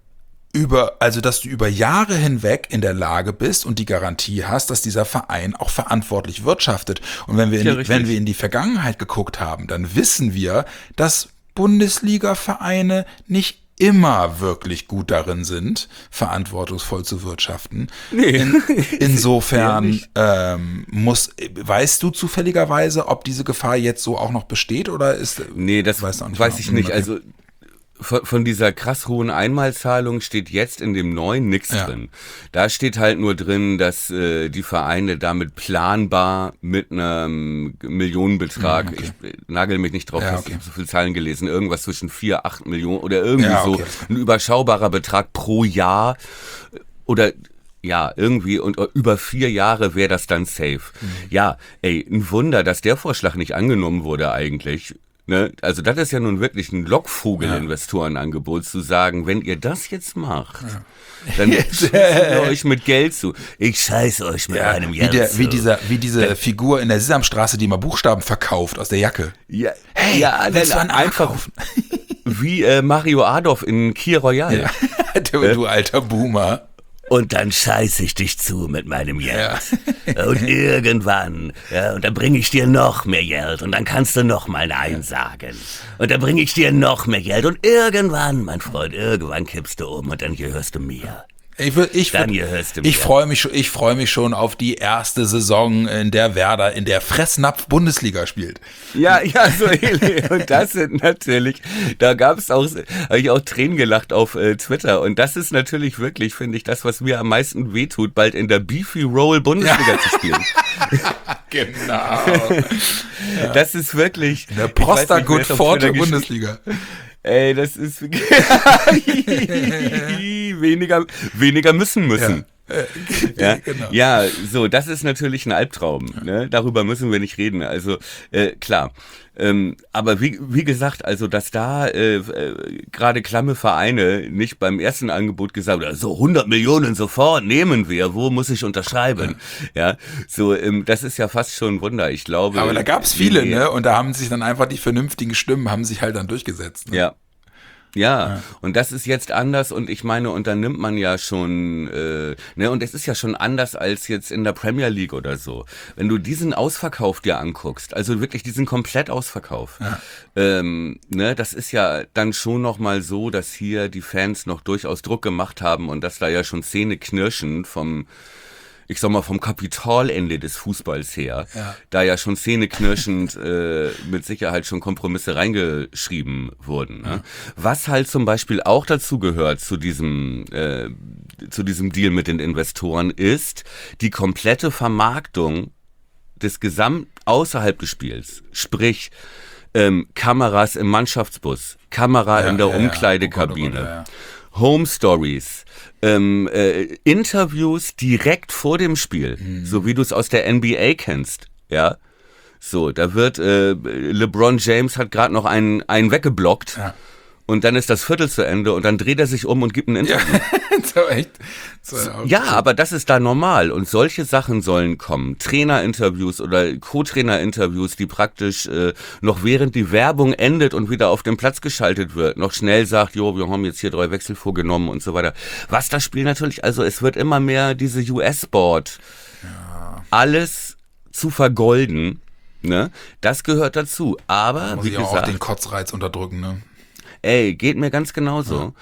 über, also dass du über Jahre hinweg in der Lage bist und die Garantie hast, dass dieser Verein auch verantwortlich wirtschaftet. Und wenn wir in, ja, wenn wir in die Vergangenheit geguckt haben, dann wissen wir, dass Bundesliga-Vereine nicht immer wirklich gut darin sind, verantwortungsvoll zu wirtschaften. Nee. In, insofern ähm, muss, weißt du zufälligerweise, ob diese Gefahr jetzt so auch noch besteht oder ist? Nee, das weiß, auch nicht weiß ich nicht. Also Von, von dieser krass hohen Einmalzahlung steht jetzt in dem neuen nichts ja. drin. Da steht halt nur drin, dass äh, die Vereine damit planbar mit einem Millionenbetrag, okay. ich nagel mich nicht drauf, ja, okay. ich habe so viele Zahlen gelesen, irgendwas zwischen vier, acht Millionen oder irgendwie ja, okay. so, ein überschaubarer Betrag pro Jahr oder ja, irgendwie und über vier Jahre wäre das dann safe. Mhm. Ja, ey, ein Wunder, dass der Vorschlag nicht angenommen wurde eigentlich. Ne? Also das ist ja nun wirklich ein Lockvogel-Investorenangebot, zu sagen, wenn ihr das jetzt macht, ja. dann scheißen wir euch mit Geld zu. Ich scheiß euch mit ja, einem Geld wie der, zu. Wie, dieser, wie diese ja. Figur in der Sesamstraße, die mal Buchstaben verkauft aus der Jacke. Ja, hey, ja, willst du einen einfach kaufen? Wie äh, Mario Adolf in Key Royale. Ja. du, äh? du alter Boomer. Und dann scheiße ich dich zu mit meinem Geld. Ja. Und irgendwann, ja, und dann bringe ich dir noch mehr Geld und dann kannst du noch mal Nein sagen. Und dann bringe ich dir noch mehr Geld und irgendwann, mein Freund, irgendwann kippst du um und dann gehörst du mir. Ich, ich, ich freue mich, ich freue mich schon auf die erste Saison, in der Werder in der Fressnapf-Bundesliga spielt. Ja, ja, so ähnlich. Und das sind natürlich, da gab es auch, habe ich auch Tränen gelacht auf äh, Twitter. Und das ist natürlich wirklich, finde ich, das, was mir am meisten wehtut, bald in der Beefy Roll Bundesliga ja. zu spielen. Genau. Das ist wirklich. Der Prosta Good Forte Bundesliga. Ey, das ist weniger, weniger müssen müssen. Ja. Ja, genau. Ja, so, das ist natürlich ein Albtraum. Ja. Ne? Darüber müssen wir nicht reden. Also äh, klar. Ähm, aber wie, wie gesagt, also dass da äh, äh, gerade klamme Vereine nicht beim ersten Angebot gesagt haben, so hundert Millionen sofort nehmen wir, wo muss ich unterschreiben? Ja, ja so ähm, das ist ja fast schon ein Wunder. Ich glaube. Aber da gab es viele, ne? Und da haben sich dann einfach die vernünftigen Stimmen haben sich halt dann durchgesetzt. Ne? Ja. Ja, ja, und das ist jetzt anders und ich meine, und dann nimmt man ja schon, äh, ne, und es ist ja schon anders als jetzt in der Premier League oder so. Wenn du diesen Ausverkauf dir anguckst, also wirklich diesen Komplettausverkauf, ja. ähm, ne, das ist ja dann schon nochmal so, dass hier die Fans noch durchaus Druck gemacht haben und dass da ja schon Zähne knirschen vom, ich sag mal, vom Kapitalende des Fußballs her, ja. da ja schon zähneknirschend äh, mit Sicherheit schon Kompromisse reingeschrieben wurden. Ne? Ja. Was halt zum Beispiel auch dazu gehört, zu diesem, äh, zu diesem Deal mit den Investoren, ist die komplette Vermarktung des Gesamt außerhalb des Spiels. Sprich, ähm, Kameras im Mannschaftsbus, Kamera ja, in der ja, Umkleidekabine. Ja. Oh Gott, oh Gott, ja, ja. Home Stories, ähm, äh, Interviews direkt vor dem Spiel, mhm. so wie du es aus der N B A kennst, ja. So, da wird äh, LeBron James hat gerade noch einen, einen weggeblockt ja. und dann ist das Viertel zu Ende und dann dreht er sich um und gibt ein Interview. Ja, so echt. So, ja, aber das ist da normal und solche Sachen sollen kommen. Trainerinterviews oder Co-Trainer-Interviews, die praktisch äh, noch während die Werbung endet und wieder auf den Platz geschaltet wird, noch schnell sagt, jo, wir haben jetzt hier drei Wechsel vorgenommen und so weiter. Was das Spiel natürlich, also es wird immer mehr diese U S-Sport, ja. alles zu vergolden, ne? Das gehört dazu. Aber, muss wie ich gesagt, auch den Kotzreiz unterdrücken, ne? Ey, geht mir ganz genauso. Ja.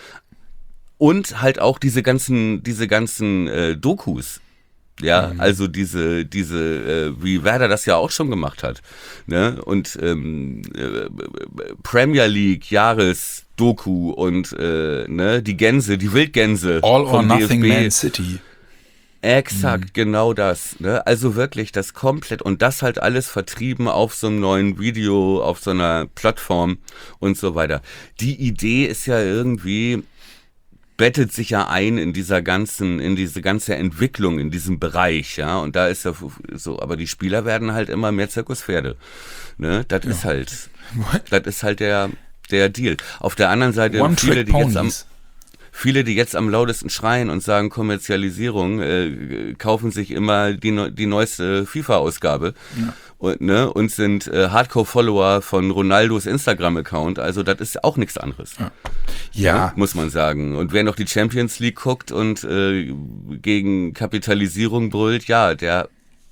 Und halt auch diese ganzen, diese ganzen äh, Dokus, ja, mhm. also diese, diese, äh, wie Werder das ja auch schon gemacht hat, ne? Und ähm, äh, Premier League Jahresdoku und äh, ne, die Gänse, die Wildgänse All vom or Nothing D F B. Man City. Exakt, mhm. genau das. Ne? Also wirklich das komplett und das halt alles vertrieben auf so einem neuen Video, auf so einer Plattform und so weiter. Die Idee ist ja irgendwie, bettet sich ja ein in dieser ganzen, in diese ganze Entwicklung, in diesem Bereich, ja. Und da ist ja so, aber die Spieler werden halt immer mehr Zirkuspferde. Ne? Das ja. ist halt, das ist halt der, der Deal. Auf der anderen Seite viele, die jetzt am Viele, die jetzt am lautesten schreien und sagen Kommerzialisierung, äh, kaufen sich immer die, die neueste FIFA-Ausgabe ja. und, ne, und sind äh, Hardcore-Follower von Ronaldos Instagram-Account. Also das ist auch nichts anderes. Ja. Ja. ja. Muss man sagen. Und wer noch die Champions League guckt und äh, gegen Kapitalisierung brüllt, ja, der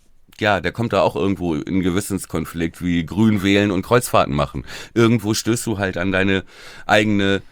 ja, der kommt da auch irgendwo in einen Gewissenskonflikt wie Grün wählen und Kreuzfahrten machen. Irgendwo stößt du halt an deine eigene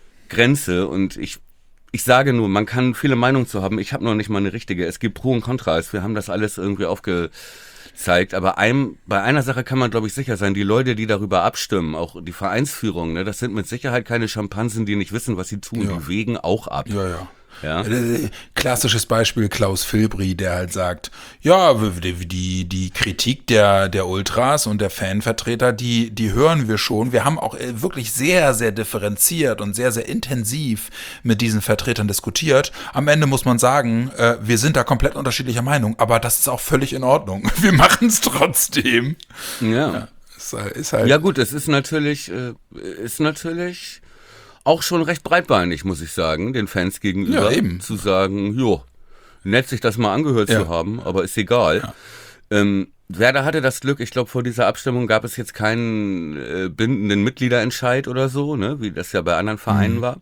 Grenze und ich ich sage nur, man kann viele Meinungen zu haben, ich habe noch nicht mal eine richtige, es gibt Pro und Kontras, wir haben das alles irgendwie aufgezeigt, aber einem, bei einer Sache kann man glaube ich sicher sein, die Leute, die darüber abstimmen, auch die Vereinsführung, ne, das sind mit Sicherheit keine Schimpansen, die nicht wissen, was sie tun, ja. die wägen auch ab. Ja, ja. Ja. Klassisches Beispiel Klaus Filbri, der halt sagt, ja, die, die Kritik der, der Ultras und der Fanvertreter, die, die hören wir schon. Wir haben auch wirklich sehr, sehr differenziert und sehr, sehr intensiv mit diesen Vertretern diskutiert. Am Ende muss man sagen, wir sind da komplett unterschiedlicher Meinung, aber das ist auch völlig in Ordnung. Wir machen es trotzdem. Ja. ja ist, ist halt ja gut, es ist natürlich, ist natürlich auch schon recht breitbeinig, muss ich sagen, den Fans gegenüber, ja, eben. zu sagen, jo, nett sich das mal angehört ja. zu haben, aber ist egal. Ja. Ähm, Werder hatte das Glück, ich glaube, vor dieser Abstimmung gab es jetzt keinen äh, bindenden Mitgliederentscheid oder so, ne, wie das ja bei anderen Vereinen mhm. war.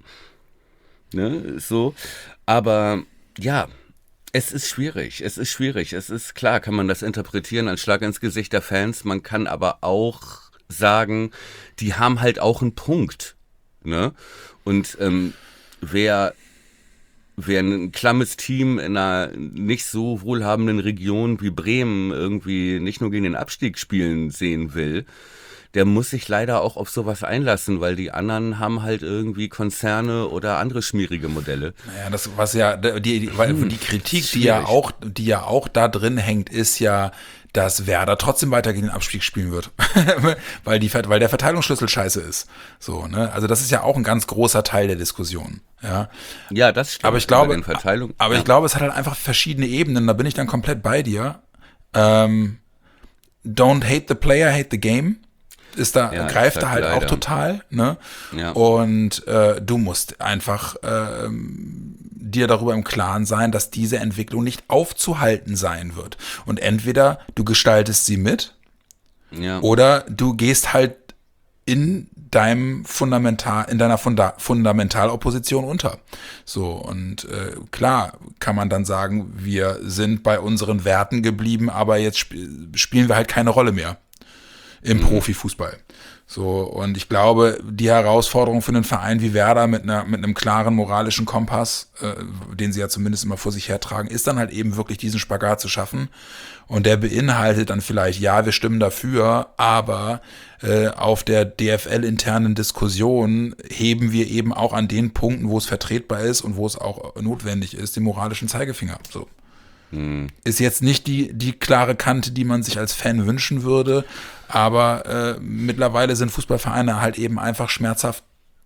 Ne, so. Aber ja, es ist schwierig, es ist schwierig. Es ist klar, kann man das interpretieren als Schlag ins Gesicht der Fans, man kann aber auch sagen, die haben halt auch einen Punkt. Ne? Und ähm, wer, wer ein klammes Team in einer nicht so wohlhabenden Region wie Bremen irgendwie nicht nur gegen den Abstieg spielen sehen will, der muss sich leider auch auf sowas einlassen, weil die anderen haben halt irgendwie Konzerne oder andere schmierige Modelle. Naja, das was ja die, die, weil die Kritik, die ja auch, die ja auch da drin hängt, ist ja, dass Werder trotzdem weiter gegen den Abstieg spielen wird, weil die weil der Verteilungsschlüssel scheiße ist. So, ne? Also das ist ja auch ein ganz großer Teil der Diskussion. Ja, ja, das stimmt. Aber ich glaube, den Verteilung, aber ja. ich glaube, es hat halt einfach verschiedene Ebenen. Da bin ich dann komplett bei dir. Ähm, don't hate the player, hate the game. Ist da ja, greift ist da halt leider. auch total, ne? Ja. Und äh, du musst einfach ähm, dir darüber im Klaren sein, dass diese Entwicklung nicht aufzuhalten sein wird. Und entweder du gestaltest sie mit, ja. oder du gehst halt in deinem Fundamental, in deiner Funda, Fundamentalopposition unter. So, und äh, klar kann man dann sagen, wir sind bei unseren Werten geblieben, aber jetzt sp- spielen wir halt keine Rolle mehr im mhm. Profifußball. So, und ich glaube, die Herausforderung für einen Verein wie Werder mit einer mit einem klaren moralischen Kompass, äh, den sie ja zumindest immer vor sich hertragen, ist dann halt eben wirklich diesen Spagat zu schaffen. Und der beinhaltet dann vielleicht, ja, wir stimmen dafür, aber äh, auf der D F L-internen Diskussion heben wir eben auch an den Punkten, wo es vertretbar ist und wo es auch notwendig ist, den moralischen Zeigefinger. So. Hm. Ist jetzt nicht die, die klare Kante, die man sich als Fan wünschen würde, aber äh, mittlerweile sind Fußballvereine halt eben einfach schmerzhaft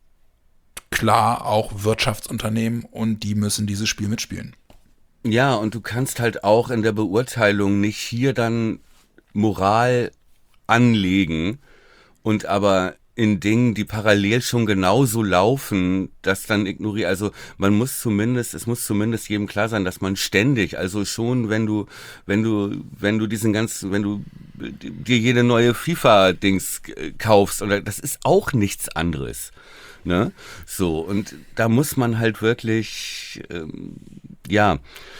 klar auch Wirtschaftsunternehmen und die müssen dieses Spiel mitspielen. Ja, und du kannst halt auch in der Beurteilung nicht hier dann Moral anlegen und aber in Dingen, die parallel schon genauso laufen, das dann ignorieren. Also man muss zumindest, es muss zumindest jedem klar sein, dass man ständig, also schon, wenn du, wenn du, wenn du diesen ganzen, wenn du dir jede neue FIFA-Dings kaufst, oder das ist auch nichts anderes. Ne? So, und da muss man halt wirklich, ähm, ja,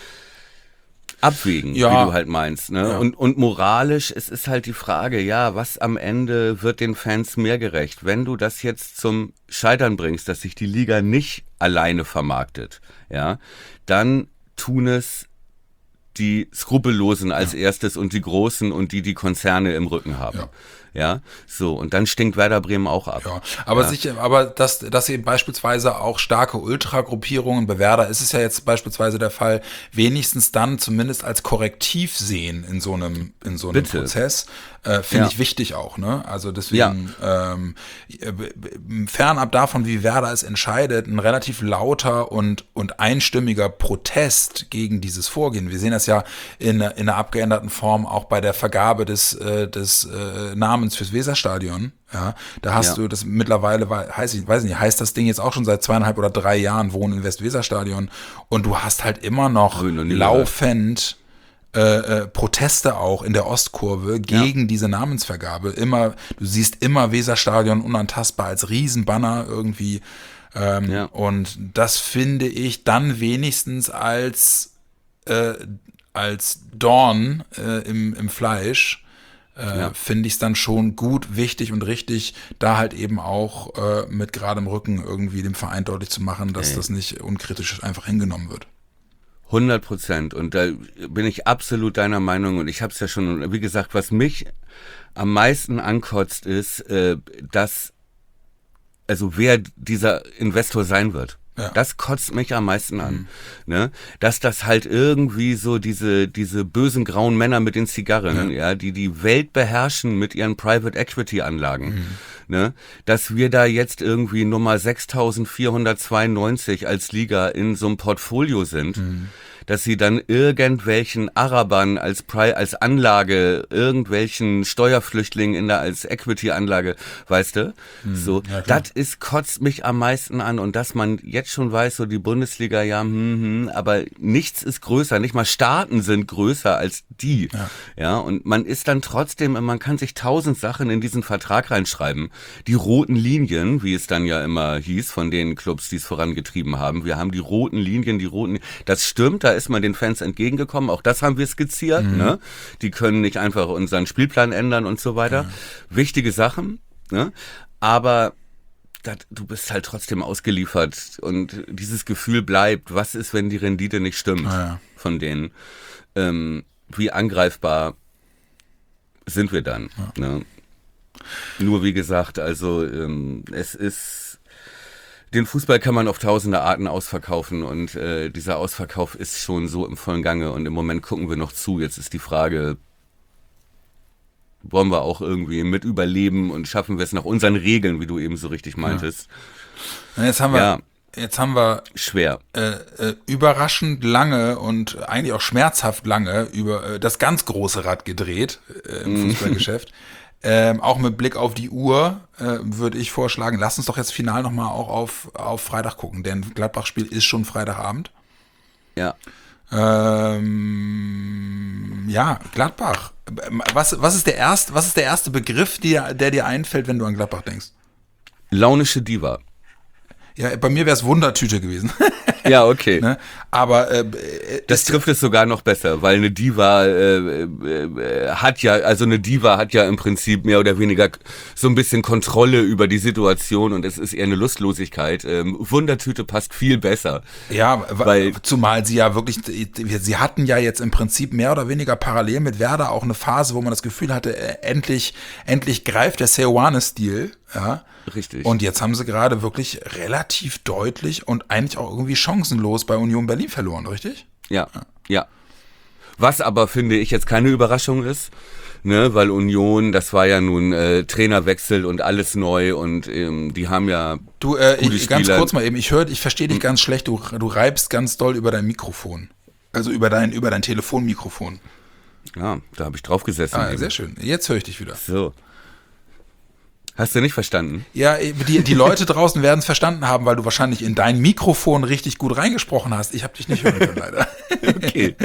abwägen, ja. Wie du halt meinst. Ne? Ja. Und, und moralisch, es ist halt die Frage, ja, was am Ende wird den Fans mehr gerecht? Wenn du das jetzt zum Scheitern bringst, dass sich die Liga nicht alleine vermarktet, ja, dann tun es die Skrupellosen als ja. erstes und die Großen und die die Konzerne im Rücken haben. Ja. Ja, so, und dann stinkt Werder Bremen auch ab. Ja, aber ja. sicher, aber dass, dass eben beispielsweise auch starke Ultragruppierungen, bei Werder ist es ja jetzt beispielsweise der Fall, wenigstens dann zumindest als Korrektiv sehen in so einem, in so einem Bitte. Prozess, äh, finde ja. ich wichtig auch, ne? Also deswegen, ja. ähm, fernab davon, wie Werder es entscheidet, ein relativ lauter und, und einstimmiger Protest gegen dieses Vorgehen. Wir sehen das ja in, in einer abgeänderten Form auch bei der Vergabe des, äh, des äh, Namens fürs Weserstadion, ja, da hast ja. du das mittlerweile, heißt ich weiß nicht, heißt das Ding jetzt auch schon seit zweieinhalb oder drei Jahren Wohnen im Westweserstadion und du hast halt immer noch laufend äh, äh, Proteste auch in der Ostkurve gegen ja. diese Namensvergabe. Immer, du siehst immer Weserstadion unantastbar als Riesenbanner irgendwie ähm, ja. und das finde ich dann wenigstens als äh, als Dorn äh, im, im Fleisch. Äh, ja. finde ich es dann schon gut, wichtig und richtig, da halt eben auch äh, mit geradem Rücken irgendwie dem Verein deutlich zu machen, dass Ey. das nicht unkritisch einfach hingenommen wird. hundert Prozent und da bin ich absolut deiner Meinung und ich habe es ja schon, wie gesagt, was mich am meisten ankotzt ist, äh, dass, also wer dieser Investor sein wird. Ja. Das kotzt mich am meisten an, mhm. ne? Dass das halt irgendwie so diese diese bösen grauen Männer mit den Zigarren, ja, ja die die Welt beherrschen mit ihren Private Equity Anlagen, mhm. ne? Dass wir da jetzt irgendwie Nummer sechstausendvierhundertzweiundneunzig als Liga in so einem Portfolio sind. Mhm. Dass sie dann irgendwelchen Arabern als Pri- als Anlage, irgendwelchen Steuerflüchtlingen in der als Equity-Anlage, weißt du? Hm, so, ja, das ist kotzt mich am meisten an und dass man jetzt schon weiß, so die Bundesliga, ja, hm, hm, aber nichts ist größer, nicht mal Staaten sind größer als die, ja. ja, und man ist dann trotzdem, man kann sich tausend Sachen in diesen Vertrag reinschreiben, die roten Linien, wie es dann ja immer hieß von den Clubs, die es vorangetrieben haben, wir haben die roten Linien, die roten, das stimmt, da ist man den Fans entgegengekommen, auch das haben wir skizziert, mhm. ne? Die können nicht einfach unseren Spielplan ändern und so weiter. Mhm. Wichtige Sachen, ne? Aber dat, du bist halt trotzdem ausgeliefert und dieses Gefühl bleibt, was ist, wenn die Rendite nicht stimmt ah, ja. von denen? Ähm, wie angreifbar sind wir dann? Ja. Ne? Nur wie gesagt, also ähm, es ist den Fußball kann man auf tausende Arten ausverkaufen und äh, dieser Ausverkauf ist schon so im vollen Gange und im Moment gucken wir noch zu. Jetzt ist die Frage, wollen wir auch irgendwie mit überleben und schaffen wir es nach unseren Regeln, wie du eben so richtig meintest. Ja. Jetzt haben wir, ja. jetzt haben wir schwer äh, äh, überraschend lange und eigentlich auch schmerzhaft lange über äh, das ganz große Rad gedreht äh, im Fußballgeschäft. Ähm, auch mit Blick auf die Uhr äh, würde ich vorschlagen, lass uns doch jetzt final nochmal auch auf, auf Freitag gucken, denn Gladbach-Spiel ist schon Freitagabend. Ja. Ähm, ja, Gladbach. Was, was, ist der erste, was ist der erste Begriff, der, der dir einfällt, wenn du an Gladbach denkst? Launische Diva. Ja, bei mir wäre es Wundertüte gewesen. Ja, okay. Ne? Aber äh, das trifft es sogar noch besser, weil eine Diva äh, äh, hat ja, also eine Diva hat ja im Prinzip mehr oder weniger so ein bisschen Kontrolle über die Situation und es ist eher eine Lustlosigkeit. Ähm, Wundertüte passt viel besser. Ja, weil zumal sie ja wirklich, sie hatten ja jetzt im Prinzip mehr oder weniger parallel mit Werder auch eine Phase, wo man das Gefühl hatte, endlich, endlich greift der Seoane-Stil, ja. Richtig. Und jetzt haben sie gerade wirklich relativ deutlich und eigentlich auch irgendwie chancenlos bei Union Berlin verloren, richtig? Ja, ja. ja. Was aber, finde ich, jetzt keine Überraschung ist, ne, weil Union, das war ja nun äh, Trainerwechsel und alles neu und ähm, die haben ja Du, äh, gute ich, ganz Spieler. kurz mal eben, ich höre, ich verstehe dich ganz schlecht, du, du reibst ganz doll über dein Mikrofon. Also über dein, über dein Telefonmikrofon. Ja, da habe ich drauf gesessen. Ah, eben. Sehr schön. Jetzt höre ich dich wieder. So. Hast du nicht verstanden? Ja, die, die Leute draußen werden es verstanden haben, weil du wahrscheinlich in dein Mikrofon richtig gut reingesprochen hast. Ich habe dich nicht hören können, leider. Okay.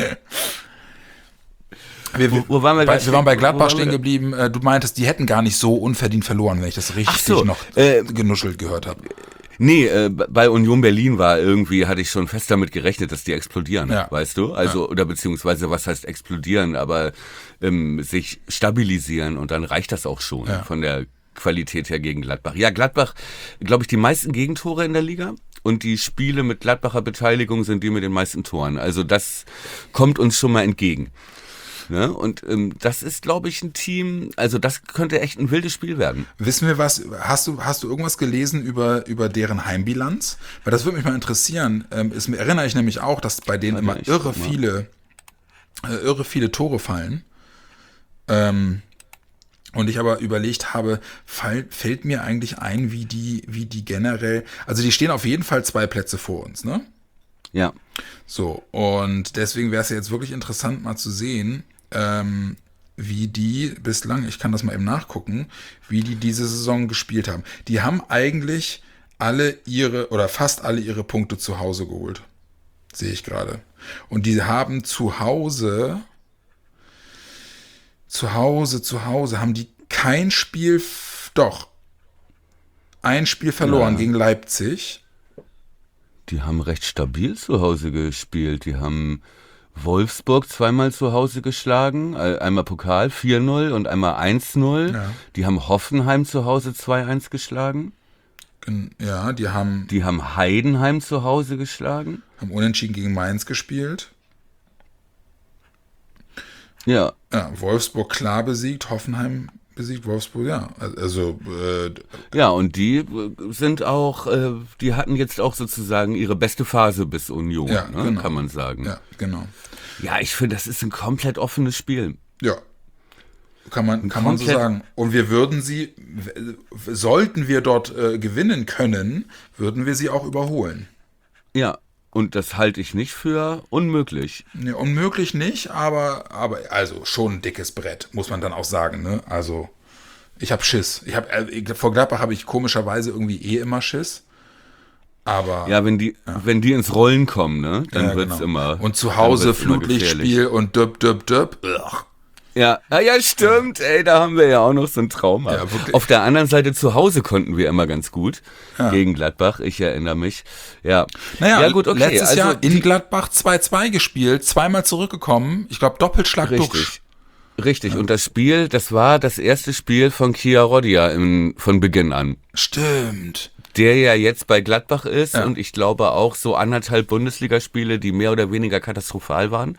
Wir, wo, wo waren wir, bei, wir waren bei Gladbach stehen geblieben. Du meintest, die hätten gar nicht so unverdient verloren, wenn ich das richtig so, noch äh, genuschelt gehört habe. Nee, äh, bei Union Berlin war irgendwie, hatte ich schon fest damit gerechnet, dass die explodieren, ja. weißt du? Also, ja. oder beziehungsweise, was heißt explodieren, aber ähm, sich stabilisieren und dann reicht das auch schon ja. von der Qualität her gegen Gladbach. Ja, Gladbach, glaube ich, die meisten Gegentore in der Liga und die Spiele mit Gladbacher Beteiligung sind die mit den meisten Toren. Also das kommt uns schon mal entgegen. Ne? Und ähm, das ist, glaube ich, ein Team, also das könnte echt ein wildes Spiel werden. Wissen wir was, hast du, hast du irgendwas gelesen über, über deren Heimbilanz? Weil das würde mich mal interessieren. Ähm, es erinnere ich nämlich auch, dass bei denen immer irre viele, äh, irre viele Tore fallen. Ähm, Und ich aber überlegt habe, fall, fällt mir eigentlich ein, wie die, wie die generell, also die stehen auf jeden Fall zwei Plätze vor uns, ne? Ja. So, und deswegen wäre es ja jetzt wirklich interessant mal zu sehen, ähm, wie die bislang, ich kann das mal eben nachgucken, wie die diese Saison gespielt haben. Die haben eigentlich alle ihre, oder fast alle ihre Punkte zu Hause geholt. Sehe ich gerade. Und die haben zu Hause... Zu Hause, zu Hause haben die kein Spiel, doch, ein Spiel verloren ja. gegen Leipzig. Die haben recht stabil zu Hause gespielt. Die haben Wolfsburg zweimal zu Hause geschlagen, einmal Pokal vier null und einmal eins null. Ja. Die haben Hoffenheim zu Hause zwei eins geschlagen. Ja, die haben... Die haben Heidenheim zu Hause geschlagen. Haben unentschieden gegen Mainz gespielt. Ja. Ja, Wolfsburg klar besiegt, Hoffenheim besiegt, Wolfsburg, ja. Also, äh, ja, und die sind auch, äh, die hatten jetzt auch sozusagen ihre beste Phase bis Union, ja, ne, genau. kann man sagen. Ja, genau. Ja, ich finde, das ist ein komplett offenes Spiel. Ja. Kann man, kann man so sagen. Und wir würden sie, sollten wir dort äh, gewinnen können, würden wir sie auch überholen. Ja. Und das halte ich nicht für unmöglich. Nee, unmöglich nicht, aber, aber also schon ein dickes Brett, muss man dann auch sagen. Ne? Also ich habe Schiss. Ich hab, äh, vor Gladbach habe ich komischerweise irgendwie eh immer Schiss. Aber ja, wenn die, ja. wenn die ins Rollen kommen, ne, dann ja, wird's genau. immer. Und zu Hause Flutlichtspiel und döp, döp, döp. Ugh. Ja, ja, ja, stimmt, ey, da haben wir ja auch noch so ein Trauma. Ja, auf der anderen Seite zu Hause konnten wir immer ganz gut ja. gegen Gladbach, ich erinnere mich. Ja, naja, ja, gut, okay. Letztes also, Jahr in Gladbach zwei zwei gespielt, zweimal zurückgekommen, ich glaube Doppelschlag Richtig, Duxch. richtig. Ja. Und das Spiel, das war das erste Spiel von Kia Roddia im, von Beginn an. Stimmt. Der ja jetzt bei Gladbach ist ja. und ich glaube auch so anderthalb Bundesligaspiele, die mehr oder weniger katastrophal waren.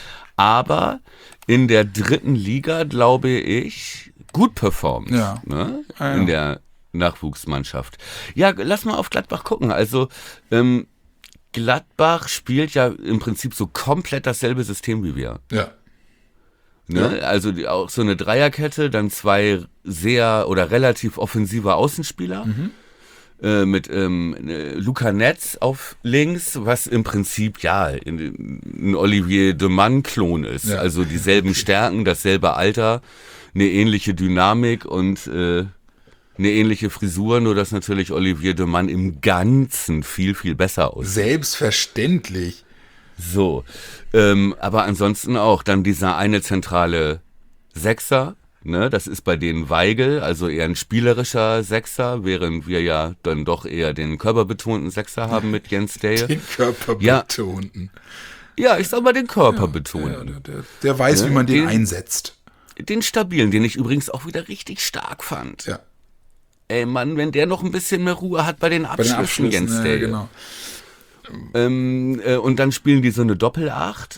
Aber in der dritten Liga, glaube ich, gut performt. Ja. Ne? Ja, ja. In der Nachwuchsmannschaft. Ja, lass mal auf Gladbach gucken. Also ähm, Gladbach spielt ja im Prinzip so komplett dasselbe System wie wir. Ja. Ne? Ja. Also die, auch so eine Dreierkette, dann zwei sehr oder relativ offensive Außenspieler. Mhm. Mit ähm, Luca Netz auf links, was im Prinzip ja ein Olivier de Mann-Klon ist. Ja. Also dieselben Stärken, dasselbe Alter, eine ähnliche Dynamik und äh, eine ähnliche Frisur, nur dass natürlich Olivier de Mann im Ganzen viel, viel besser aussieht. Selbstverständlich. So, ähm, aber ansonsten auch dann dieser eine zentrale Sechser, Ne, das ist bei denen Weigel, also eher ein spielerischer Sechser, während wir ja dann doch eher den körperbetonten Sechser haben mit Jens Dale. Den körperbetonten. Ja, ja, ich sag mal den körperbetonten. Ja, der, der, der weiß, ja, wie man den, den einsetzt. Den stabilen, den ich übrigens auch wieder richtig stark fand. Ja. Ey Mann, wenn der noch ein bisschen mehr Ruhe hat bei den Abschlüssen, bei den Abschlüssen Jens Dale. Ja, genau. Ähm, äh, und dann spielen die so eine Doppelacht.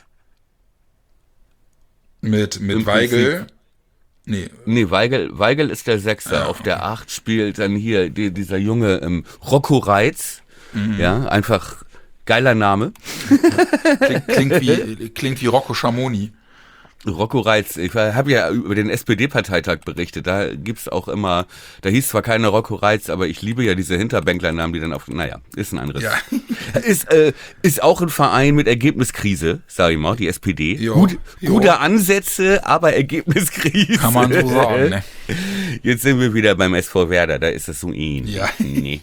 Mit, mit Weigel. Nee. Nee, Weigel, Weigel ist der Sechser. Ja, auf okay. Der Acht spielt dann hier die, dieser junge ähm, Rocco Reitz. Mhm. Ja, einfach geiler Name. Klingt, klingt, wie, klingt wie Rocco Schamoni. Rocco Reitz, ich habe ja über den S P D-Parteitag berichtet, da gibt's auch immer, da hieß zwar keiner Rocco Reitz, aber ich liebe ja diese Hinterbänklernamen, die dann auf, naja, ist ein anderes. Ja. Ist, äh, ist auch ein Verein mit Ergebniskrise, sag ich mal, die S P D. Jo, Gut, jo. Gute Ansätze, aber Ergebniskrise. Kann man so sagen, ne? Jetzt sind wir wieder beim S V Werder, da ist das so ähnlich. Ja. Nee.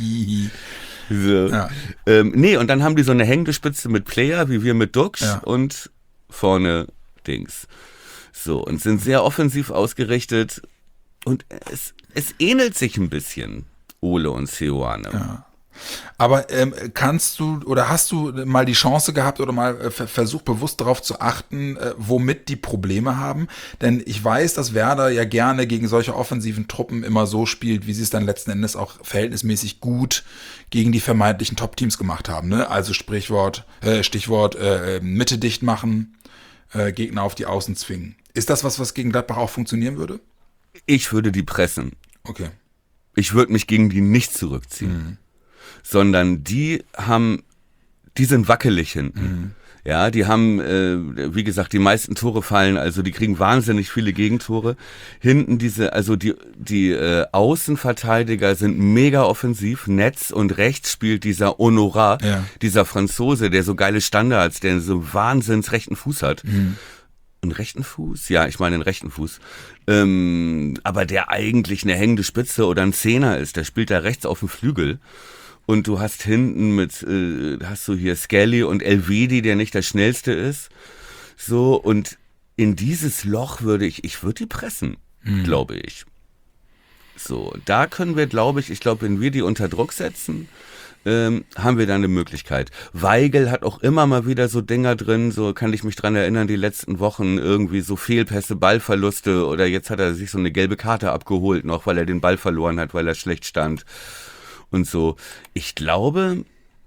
So. Ja. Ähm, nee, und dann haben die so eine hängende Spitze mit Player, wie wir mit Dux, ja. Und vorne Dings. So, und sind sehr offensiv ausgerichtet und es, es ähnelt sich ein bisschen, Ole und Seoane. Ja. Aber ähm, kannst du oder hast du mal die Chance gehabt oder mal äh, versucht, bewusst darauf zu achten, äh, womit die Probleme haben? Denn ich weiß, dass Werder ja gerne gegen solche offensiven Truppen immer so spielt, wie sie es dann letzten Endes auch verhältnismäßig gut gegen die vermeintlichen Top-Teams gemacht haben. Ne? Also Sprichwort, äh, Stichwort äh, Mitte dicht machen, Gegner auf die Außen zwingen. Ist das was, was gegen Gladbach auch funktionieren würde? Ich würde die pressen. Okay. Ich würde mich gegen die nicht zurückziehen. Mhm. Sondern die haben, die sind wackelig hinten. Mhm. Ja, die haben, äh, wie gesagt, die meisten Tore fallen, also die kriegen wahnsinnig viele Gegentore. Hinten diese, also die die äh, Außenverteidiger sind mega offensiv. Netz und rechts spielt dieser Honorat, ja. Dieser Franzose, der so geile Standards, der so wahnsinns rechten Fuß hat. Mhm. Einen rechten Fuß? Ja, ich meine einen rechten Fuß. Ähm, aber der eigentlich eine hängende Spitze oder ein Zehner ist, der spielt da rechts auf dem Flügel. Und du hast hinten mit, äh, hast du hier Skelly und Elvedi, der nicht der Schnellste ist. So, und in dieses Loch würde ich, ich würde die pressen, mhm. glaube ich. So, da können wir, glaube ich, ich glaube, wenn wir die unter Druck setzen, ähm, haben wir da eine Möglichkeit. Weigel hat auch immer mal wieder so Dinger drin, so kann ich mich dran erinnern, die letzten Wochen irgendwie so Fehlpässe, Ballverluste oder jetzt hat er sich so eine gelbe Karte abgeholt noch, weil er den Ball verloren hat, weil er schlecht stand. Und so, ich glaube,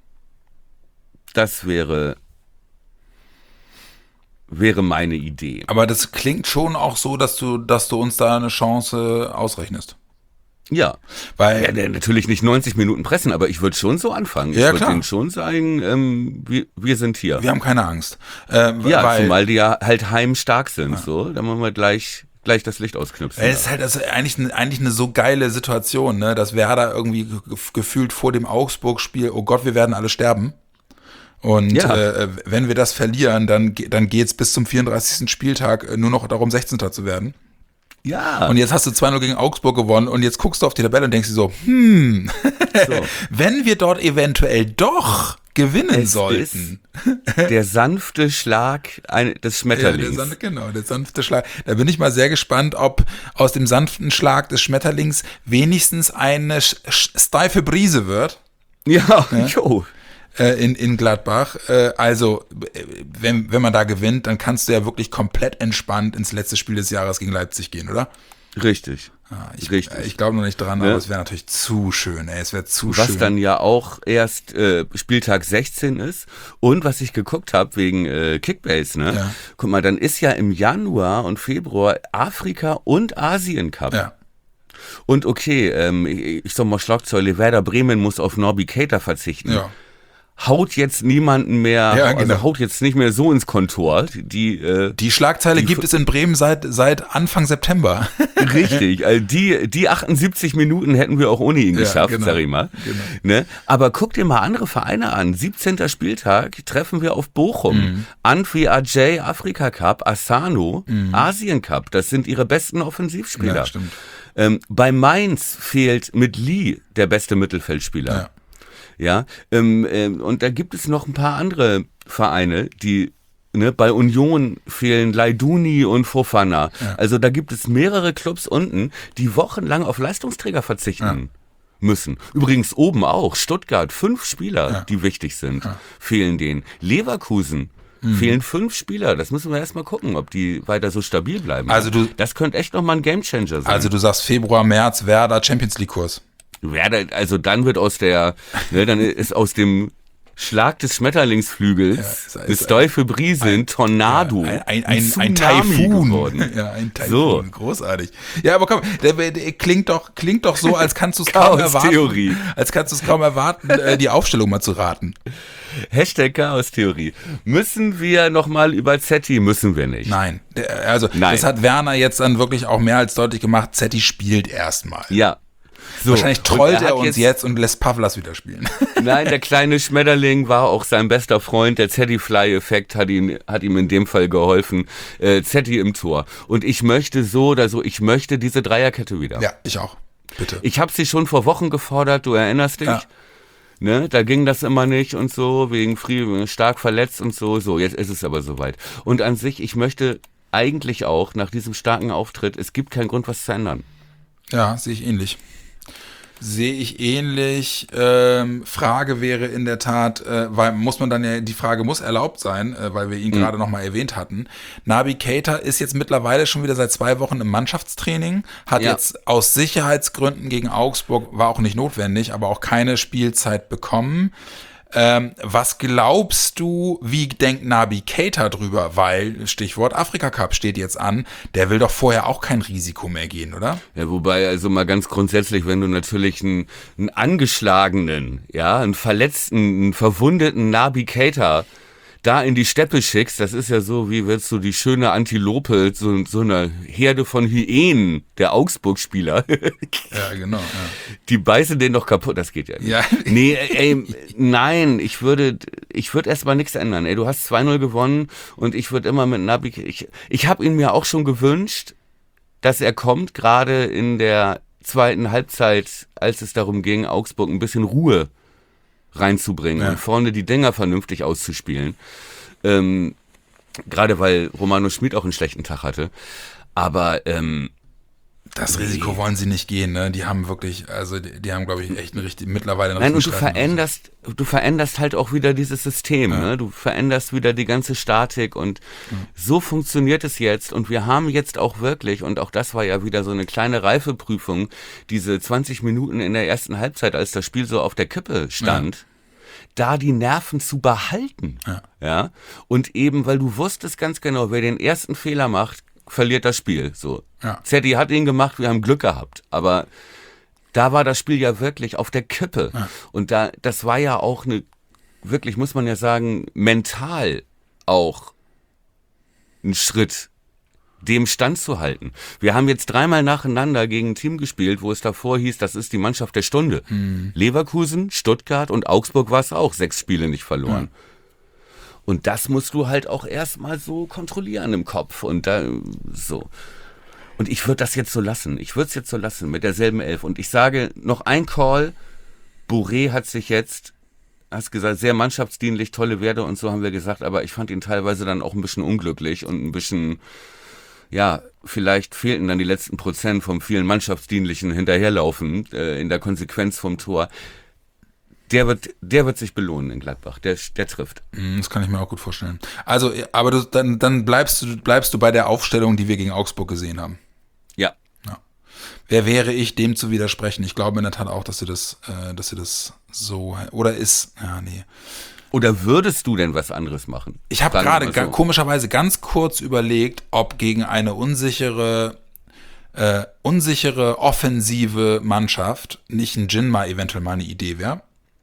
das wäre, wäre meine Idee. Aber das klingt schon auch so, dass du, dass du uns da eine Chance ausrechnest. Ja, weil ja, natürlich nicht neunzig Minuten pressen, aber ich würde schon so anfangen. Ich ja, würde denen schon sagen, ähm, wir, wir sind hier. Wir haben keine Angst. Äh, ja, weil, zumal die ja halt heimstark sind. Ja. So, da machen wir gleich... gleich das Licht ausknipsen. Es ist halt das ist eigentlich, eine, eigentlich eine so geile Situation, ne? Dass Werder irgendwie ge- gefühlt vor dem Augsburg-Spiel, oh Gott, wir werden alle sterben. Und ja. äh, wenn wir das verlieren, dann, dann geht's bis zum vierunddreißigsten Spieltag nur noch darum, sechzehnter zu werden. Ja. Und jetzt hast du zwei null gegen Augsburg gewonnen und jetzt guckst du auf die Tabelle und denkst dir so, hm, so. Wenn wir dort eventuell doch gewinnen es sollten. Der sanfte Schlag des Schmetterlings. Ja, der, genau, der sanfte Schlag. Da bin ich mal sehr gespannt, ob aus dem sanften Schlag des Schmetterlings wenigstens eine steife Brise wird. Ja, ja. Jo. In, in Gladbach. Also, wenn, wenn man da gewinnt, dann kannst du ja wirklich komplett entspannt ins letzte Spiel des Jahres gegen Leipzig gehen, oder? Richtig. Ja, ich Richtig. ich glaube noch nicht dran, aber ja. Es wäre natürlich zu schön, ey. Es wäre zu was schön. Was dann ja auch erst äh, Spieltag sechzehn ist. Und was ich geguckt habe wegen äh, Kickbase, ne? Ja. Guck mal, dann ist ja im Januar und Februar Afrika- und Asien-Cup. Ja. Und okay, ähm, ich, ich sag mal Schlagzeile, Werder Bremen muss auf Norby Keita verzichten. Ja. Haut jetzt niemanden mehr, ja, genau. also haut jetzt nicht mehr so ins Kontor. Die, äh, die Schlagzeile die gibt es in Bremen seit, seit Anfang September. Richtig, also die, die achtundsiebzig Minuten hätten wir auch ohne ihn geschafft, ja, genau, sag ich mal. Genau. Ne? Aber guck dir mal andere Vereine an. siebzehnter Spieltag treffen wir auf Bochum. Mhm. Anfi Ajay, Afrika Cup, Asano, mhm. Asien Cup. Das sind ihre besten Offensivspieler. Ja, stimmt. Ähm, bei Mainz fehlt mit Lee der beste Mittelfeldspieler. Ja. Ja, ähm, ähm, und da gibt es noch ein paar andere Vereine, die Ne, bei Union fehlen Laiduni und Fofana. Ja. Also da gibt es mehrere Clubs unten, die wochenlang auf Leistungsträger verzichten ja. müssen. Übrigens oben auch. Stuttgart, fünf Spieler, ja. die wichtig sind, ja. fehlen denen. Leverkusen mhm. fehlen fünf Spieler. Das müssen wir erstmal gucken, ob die weiter so stabil bleiben. Also du, das könnte echt nochmal ein Gamechanger sein. Also du sagst Februar, März, Werder, Champions League Kurs. Werder, also dann wird aus der, ne, dann ist aus dem Schlag des Schmetterlingsflügels, ja, des Teufel Brise, ein Tornado, ja, ein, ein, ein, ein, ein Taifun geworden. Ja, ein Taifun, so. Großartig. Ja, aber komm, der, der klingt doch, klingt doch so, als kannst du es kaum erwarten, als kannst du es kaum erwarten, die Aufstellung mal zu raten. Hashtag Chaos-Theorie. Müssen wir nochmal über Zetti? Müssen wir nicht. Nein, der, also Nein. das hat Werner jetzt dann wirklich auch mehr als deutlich gemacht, Zetti spielt erstmal. Ja. So, wahrscheinlich trollt er, er uns jetzt, jetzt und lässt Pavlas wieder spielen. Nein, der kleine Schmetterling war auch sein bester Freund. Der Zetti-Fly-Effekt hat, ihn, hat ihm in dem Fall geholfen. Äh, Zetti im Tor. Und ich möchte so oder so, ich möchte diese Dreierkette wieder. Ja, ich auch. Bitte. Ich habe sie schon vor Wochen gefordert, du erinnerst dich? Ja. Ne, da ging das immer nicht und so, wegen Frieden, stark verletzt und so. So, jetzt ist es aber soweit. Und an sich, ich möchte eigentlich auch nach diesem starken Auftritt, es gibt keinen Grund, was zu ändern. Ja, sehe ich ähnlich. Sehe ich ähnlich. Ähm, Frage wäre in der Tat, äh, weil muss man dann ja, die Frage muss erlaubt sein, äh, weil wir ihn mhm. gerade nochmal erwähnt hatten. Naby Keita ist jetzt mittlerweile schon wieder seit zwei Wochen im Mannschaftstraining, hat ja. jetzt aus Sicherheitsgründen gegen Augsburg, war auch nicht notwendig, aber auch keine Spielzeit bekommen. Ähm, was glaubst du, wie denkt Naby Keita drüber? Weil, Stichwort Afrika Cup steht jetzt an, der will doch vorher auch kein Risiko mehr gehen, oder? Ja, wobei, also mal ganz grundsätzlich, wenn du natürlich einen, einen angeschlagenen, ja, einen verletzten, einen verwundeten Naby Keita da in die Steppe schickst, das ist ja so, wie willst du die schöne Antilope, so, so eine Herde von Hyänen, der Augsburg-Spieler. Ja, genau. Ja. Die beißen den doch kaputt, das geht ja nicht. Ja. Nee, ey, nein, ich würde, ich würde erstmal nichts ändern. Ey, du hast zwei null gewonnen und ich würde immer mit Naby, ich, ich habe ihn mir auch schon gewünscht, dass er kommt, gerade in der zweiten Halbzeit, als es darum ging, Augsburg ein bisschen Ruhe reinzubringen ja. und vorne die Dinger vernünftig auszuspielen. Ähm, gerade weil Romano Schmid auch einen schlechten Tag hatte. Aber ähm, das Risiko wollen sie nicht gehen, ne? Die haben wirklich, also die, die haben, glaube ich, echt eine richtige, mittlerweile eine Nein, und du veränderst, du veränderst halt auch wieder dieses System, ja. ne? Du veränderst wieder die ganze Statik und ja. so funktioniert es jetzt und wir haben jetzt auch wirklich, und auch das war ja wieder so eine kleine Reifeprüfung, diese zwanzig Minuten in der ersten Halbzeit, als das Spiel so auf der Kippe stand, ja. da die Nerven zu behalten, ja. ja, und eben, weil du wusstest ganz genau, wer den ersten Fehler macht, verliert das Spiel, so. Ja. Zetti hat ihn gemacht, wir haben Glück gehabt, aber da war das Spiel ja wirklich auf der Kippe ja. und da, das war ja auch eine, wirklich muss man ja sagen, mental auch ein Schritt, dem standzuhalten. Wir haben jetzt dreimal nacheinander gegen ein Team gespielt, wo es davor hieß, das ist die Mannschaft der Stunde. Mhm. Leverkusen, Stuttgart und Augsburg war es auch, sechs Spiele nicht verloren. Ja. Und das musst du halt auch erstmal so kontrollieren im Kopf und da so. Und ich würde das jetzt so lassen. Ich würde es jetzt so lassen mit derselben Elf. Und ich sage noch ein Call. Bourré hat sich jetzt, hast gesagt, sehr mannschaftsdienlich, tolle Werte und so haben wir gesagt, aber ich fand ihn teilweise dann auch ein bisschen unglücklich und ein bisschen, ja, vielleicht fehlten dann die letzten Prozent vom vielen Mannschaftsdienlichen hinterherlaufen äh, in der Konsequenz vom Tor. Der wird, der wird sich belohnen in Gladbach. Der, der trifft. Das kann ich mir auch gut vorstellen. Also, aber du, dann, dann bleibst du, bleibst du bei der Aufstellung, die wir gegen Augsburg gesehen haben. Ja. ja. Wer wäre ich, dem zu widersprechen? Ich glaube in der Tat auch, dass du das, äh, dass du das so, oder ist, ja, nee. Oder würdest du denn was anderes machen? Ich habe gerade so. komischerweise ganz kurz überlegt, ob gegen eine unsichere, äh, unsichere offensive Mannschaft nicht ein Jinma eventuell mal eine Idee wäre.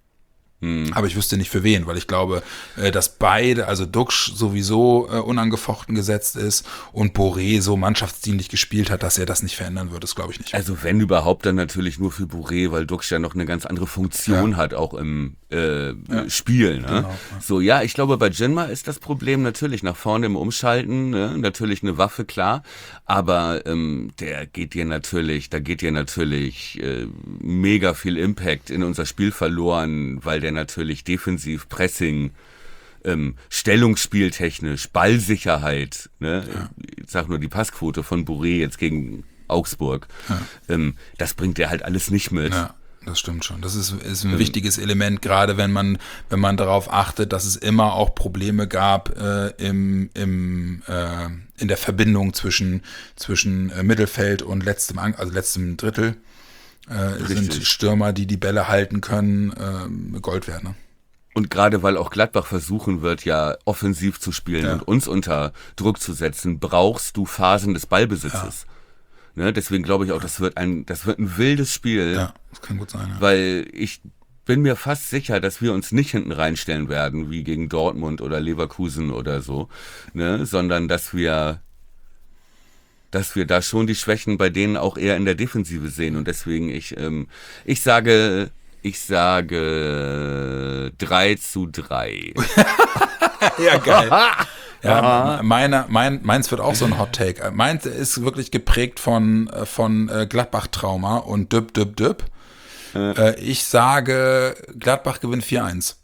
Aber ich wüsste nicht für wen, weil ich glaube, dass beide, also Duxch sowieso unangefochten gesetzt ist und Bourré so mannschaftsdienlich gespielt hat, dass er das nicht verändern wird, das glaube ich nicht. Also wenn überhaupt, dann natürlich nur für Bourré, weil Duxch ja noch eine ganz andere Funktion ja. hat, auch im äh, ja. Spiel. Ne? Genau, ja. So, ja, ich glaube, bei Jinma ist das Problem natürlich nach vorne im Umschalten, ne? Natürlich eine Waffe, klar, aber ähm, der geht dir natürlich, da geht dir natürlich äh, mega viel Impact in unser Spiel verloren, weil der natürlich defensiv Pressing ähm, Stellungsspieltechnisch, Ballsicherheit, ne? Ja. Ich sag nur die Passquote von Bourré jetzt gegen Augsburg. Ja. Ähm, das bringt er halt alles nicht mit. Ja. Das stimmt schon. Das ist, ist ein wichtiges Element, gerade wenn man, wenn man darauf achtet, dass es immer auch Probleme gab äh, im, im, äh, in der Verbindung zwischen, zwischen äh, Mittelfeld und letztem, also letztem Drittel. Äh, sind Stürmer, die die Bälle halten können, äh, Gold wert, ne? Und gerade weil auch Gladbach versuchen wird, ja offensiv zu spielen ja. und uns unter Druck zu setzen, brauchst du Phasen des Ballbesitzes. Ja. Ne, deswegen glaube ich auch, das wird ein, das wird ein wildes Spiel. Ja, das kann gut sein. Ja. Weil ich bin mir fast sicher, dass wir uns nicht hinten reinstellen werden, wie gegen Dortmund oder Leverkusen oder so, ne, sondern dass wir, dass wir da schon die Schwächen bei denen auch eher in der Defensive sehen. Und deswegen ich, ähm, ich sage, ich sage drei zu drei. Ja, geil. Ja, meine, mein, meins wird auch so ein Hot Take. Meins ist wirklich geprägt von, von Gladbach-Trauma und düpp, düpp, düpp. Äh. Ich sage, Gladbach gewinnt vier eins.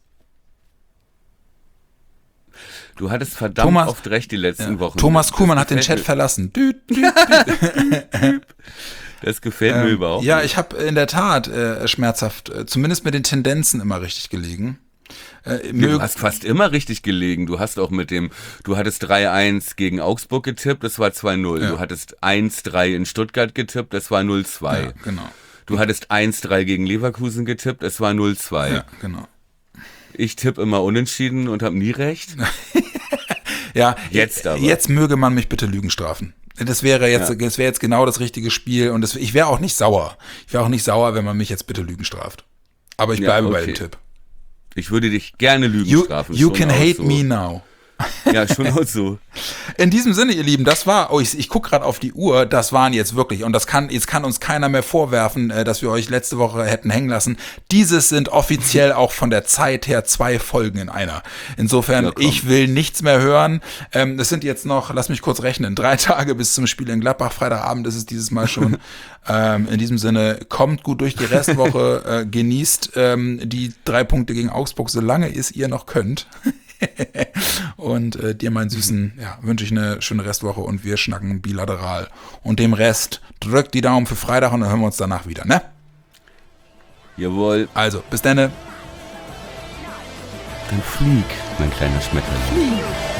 Du hattest verdammt Thomas, oft recht die letzten ja, Wochen. Thomas Kuhlmann hat den Chat mir. verlassen. Düt, düt, düt. Das gefällt ähm, mir überhaupt Ja, nicht. ich habe in der Tat äh, schmerzhaft, äh, zumindest mit den Tendenzen immer richtig gelegen. Äh, du hast fast immer richtig gelegen. Du hast auch mit dem, du hattest drei eins gegen Augsburg getippt, das war zwei null. Ja. Du hattest eins drei in Stuttgart getippt, das war null zwei. Ja, genau. Du hattest eins drei gegen Leverkusen getippt, es war null zwei. Ja, genau. Ich tippe immer unentschieden und habe nie recht. Ja, jetzt aber. Jetzt möge man mich bitte Lügen strafen. Das wäre jetzt, ja. das wäre jetzt genau das richtige Spiel und das, ich wäre auch nicht sauer. Ich wäre auch nicht sauer, wenn man mich jetzt bitte Lügen straft. Aber ich bleibe ja, okay. bei dem Tipp. Ich würde dich gerne Lügen you, strafen. You can hate so. me now. Ja, schon auch so. In diesem Sinne, ihr Lieben, das war, oh, ich, ich gucke gerade auf die Uhr, das waren jetzt wirklich, und das kann, jetzt kann uns keiner mehr vorwerfen, dass wir euch letzte Woche hätten hängen lassen. Dieses sind offiziell auch von der Zeit her zwei Folgen in einer. Insofern, ja, ich will nichts mehr hören. Ähm, das sind jetzt noch, lass mich kurz rechnen, drei Tage bis zum Spiel in Gladbach. Freitagabend ist es dieses Mal schon. ähm, in diesem Sinne, kommt gut durch die Restwoche, äh, genießt ähm, die drei Punkte gegen Augsburg, solange es ihr noch könnt. Und äh, dir, meinen Süßen, ja, wünsche ich eine schöne Restwoche und wir schnacken bilateral. Und dem Rest drückt die Daumen für Freitag und dann hören wir uns danach wieder, ne? Jawohl. Also, bis dann. Dann flieg, mein kleiner Schmetterling. Flieg.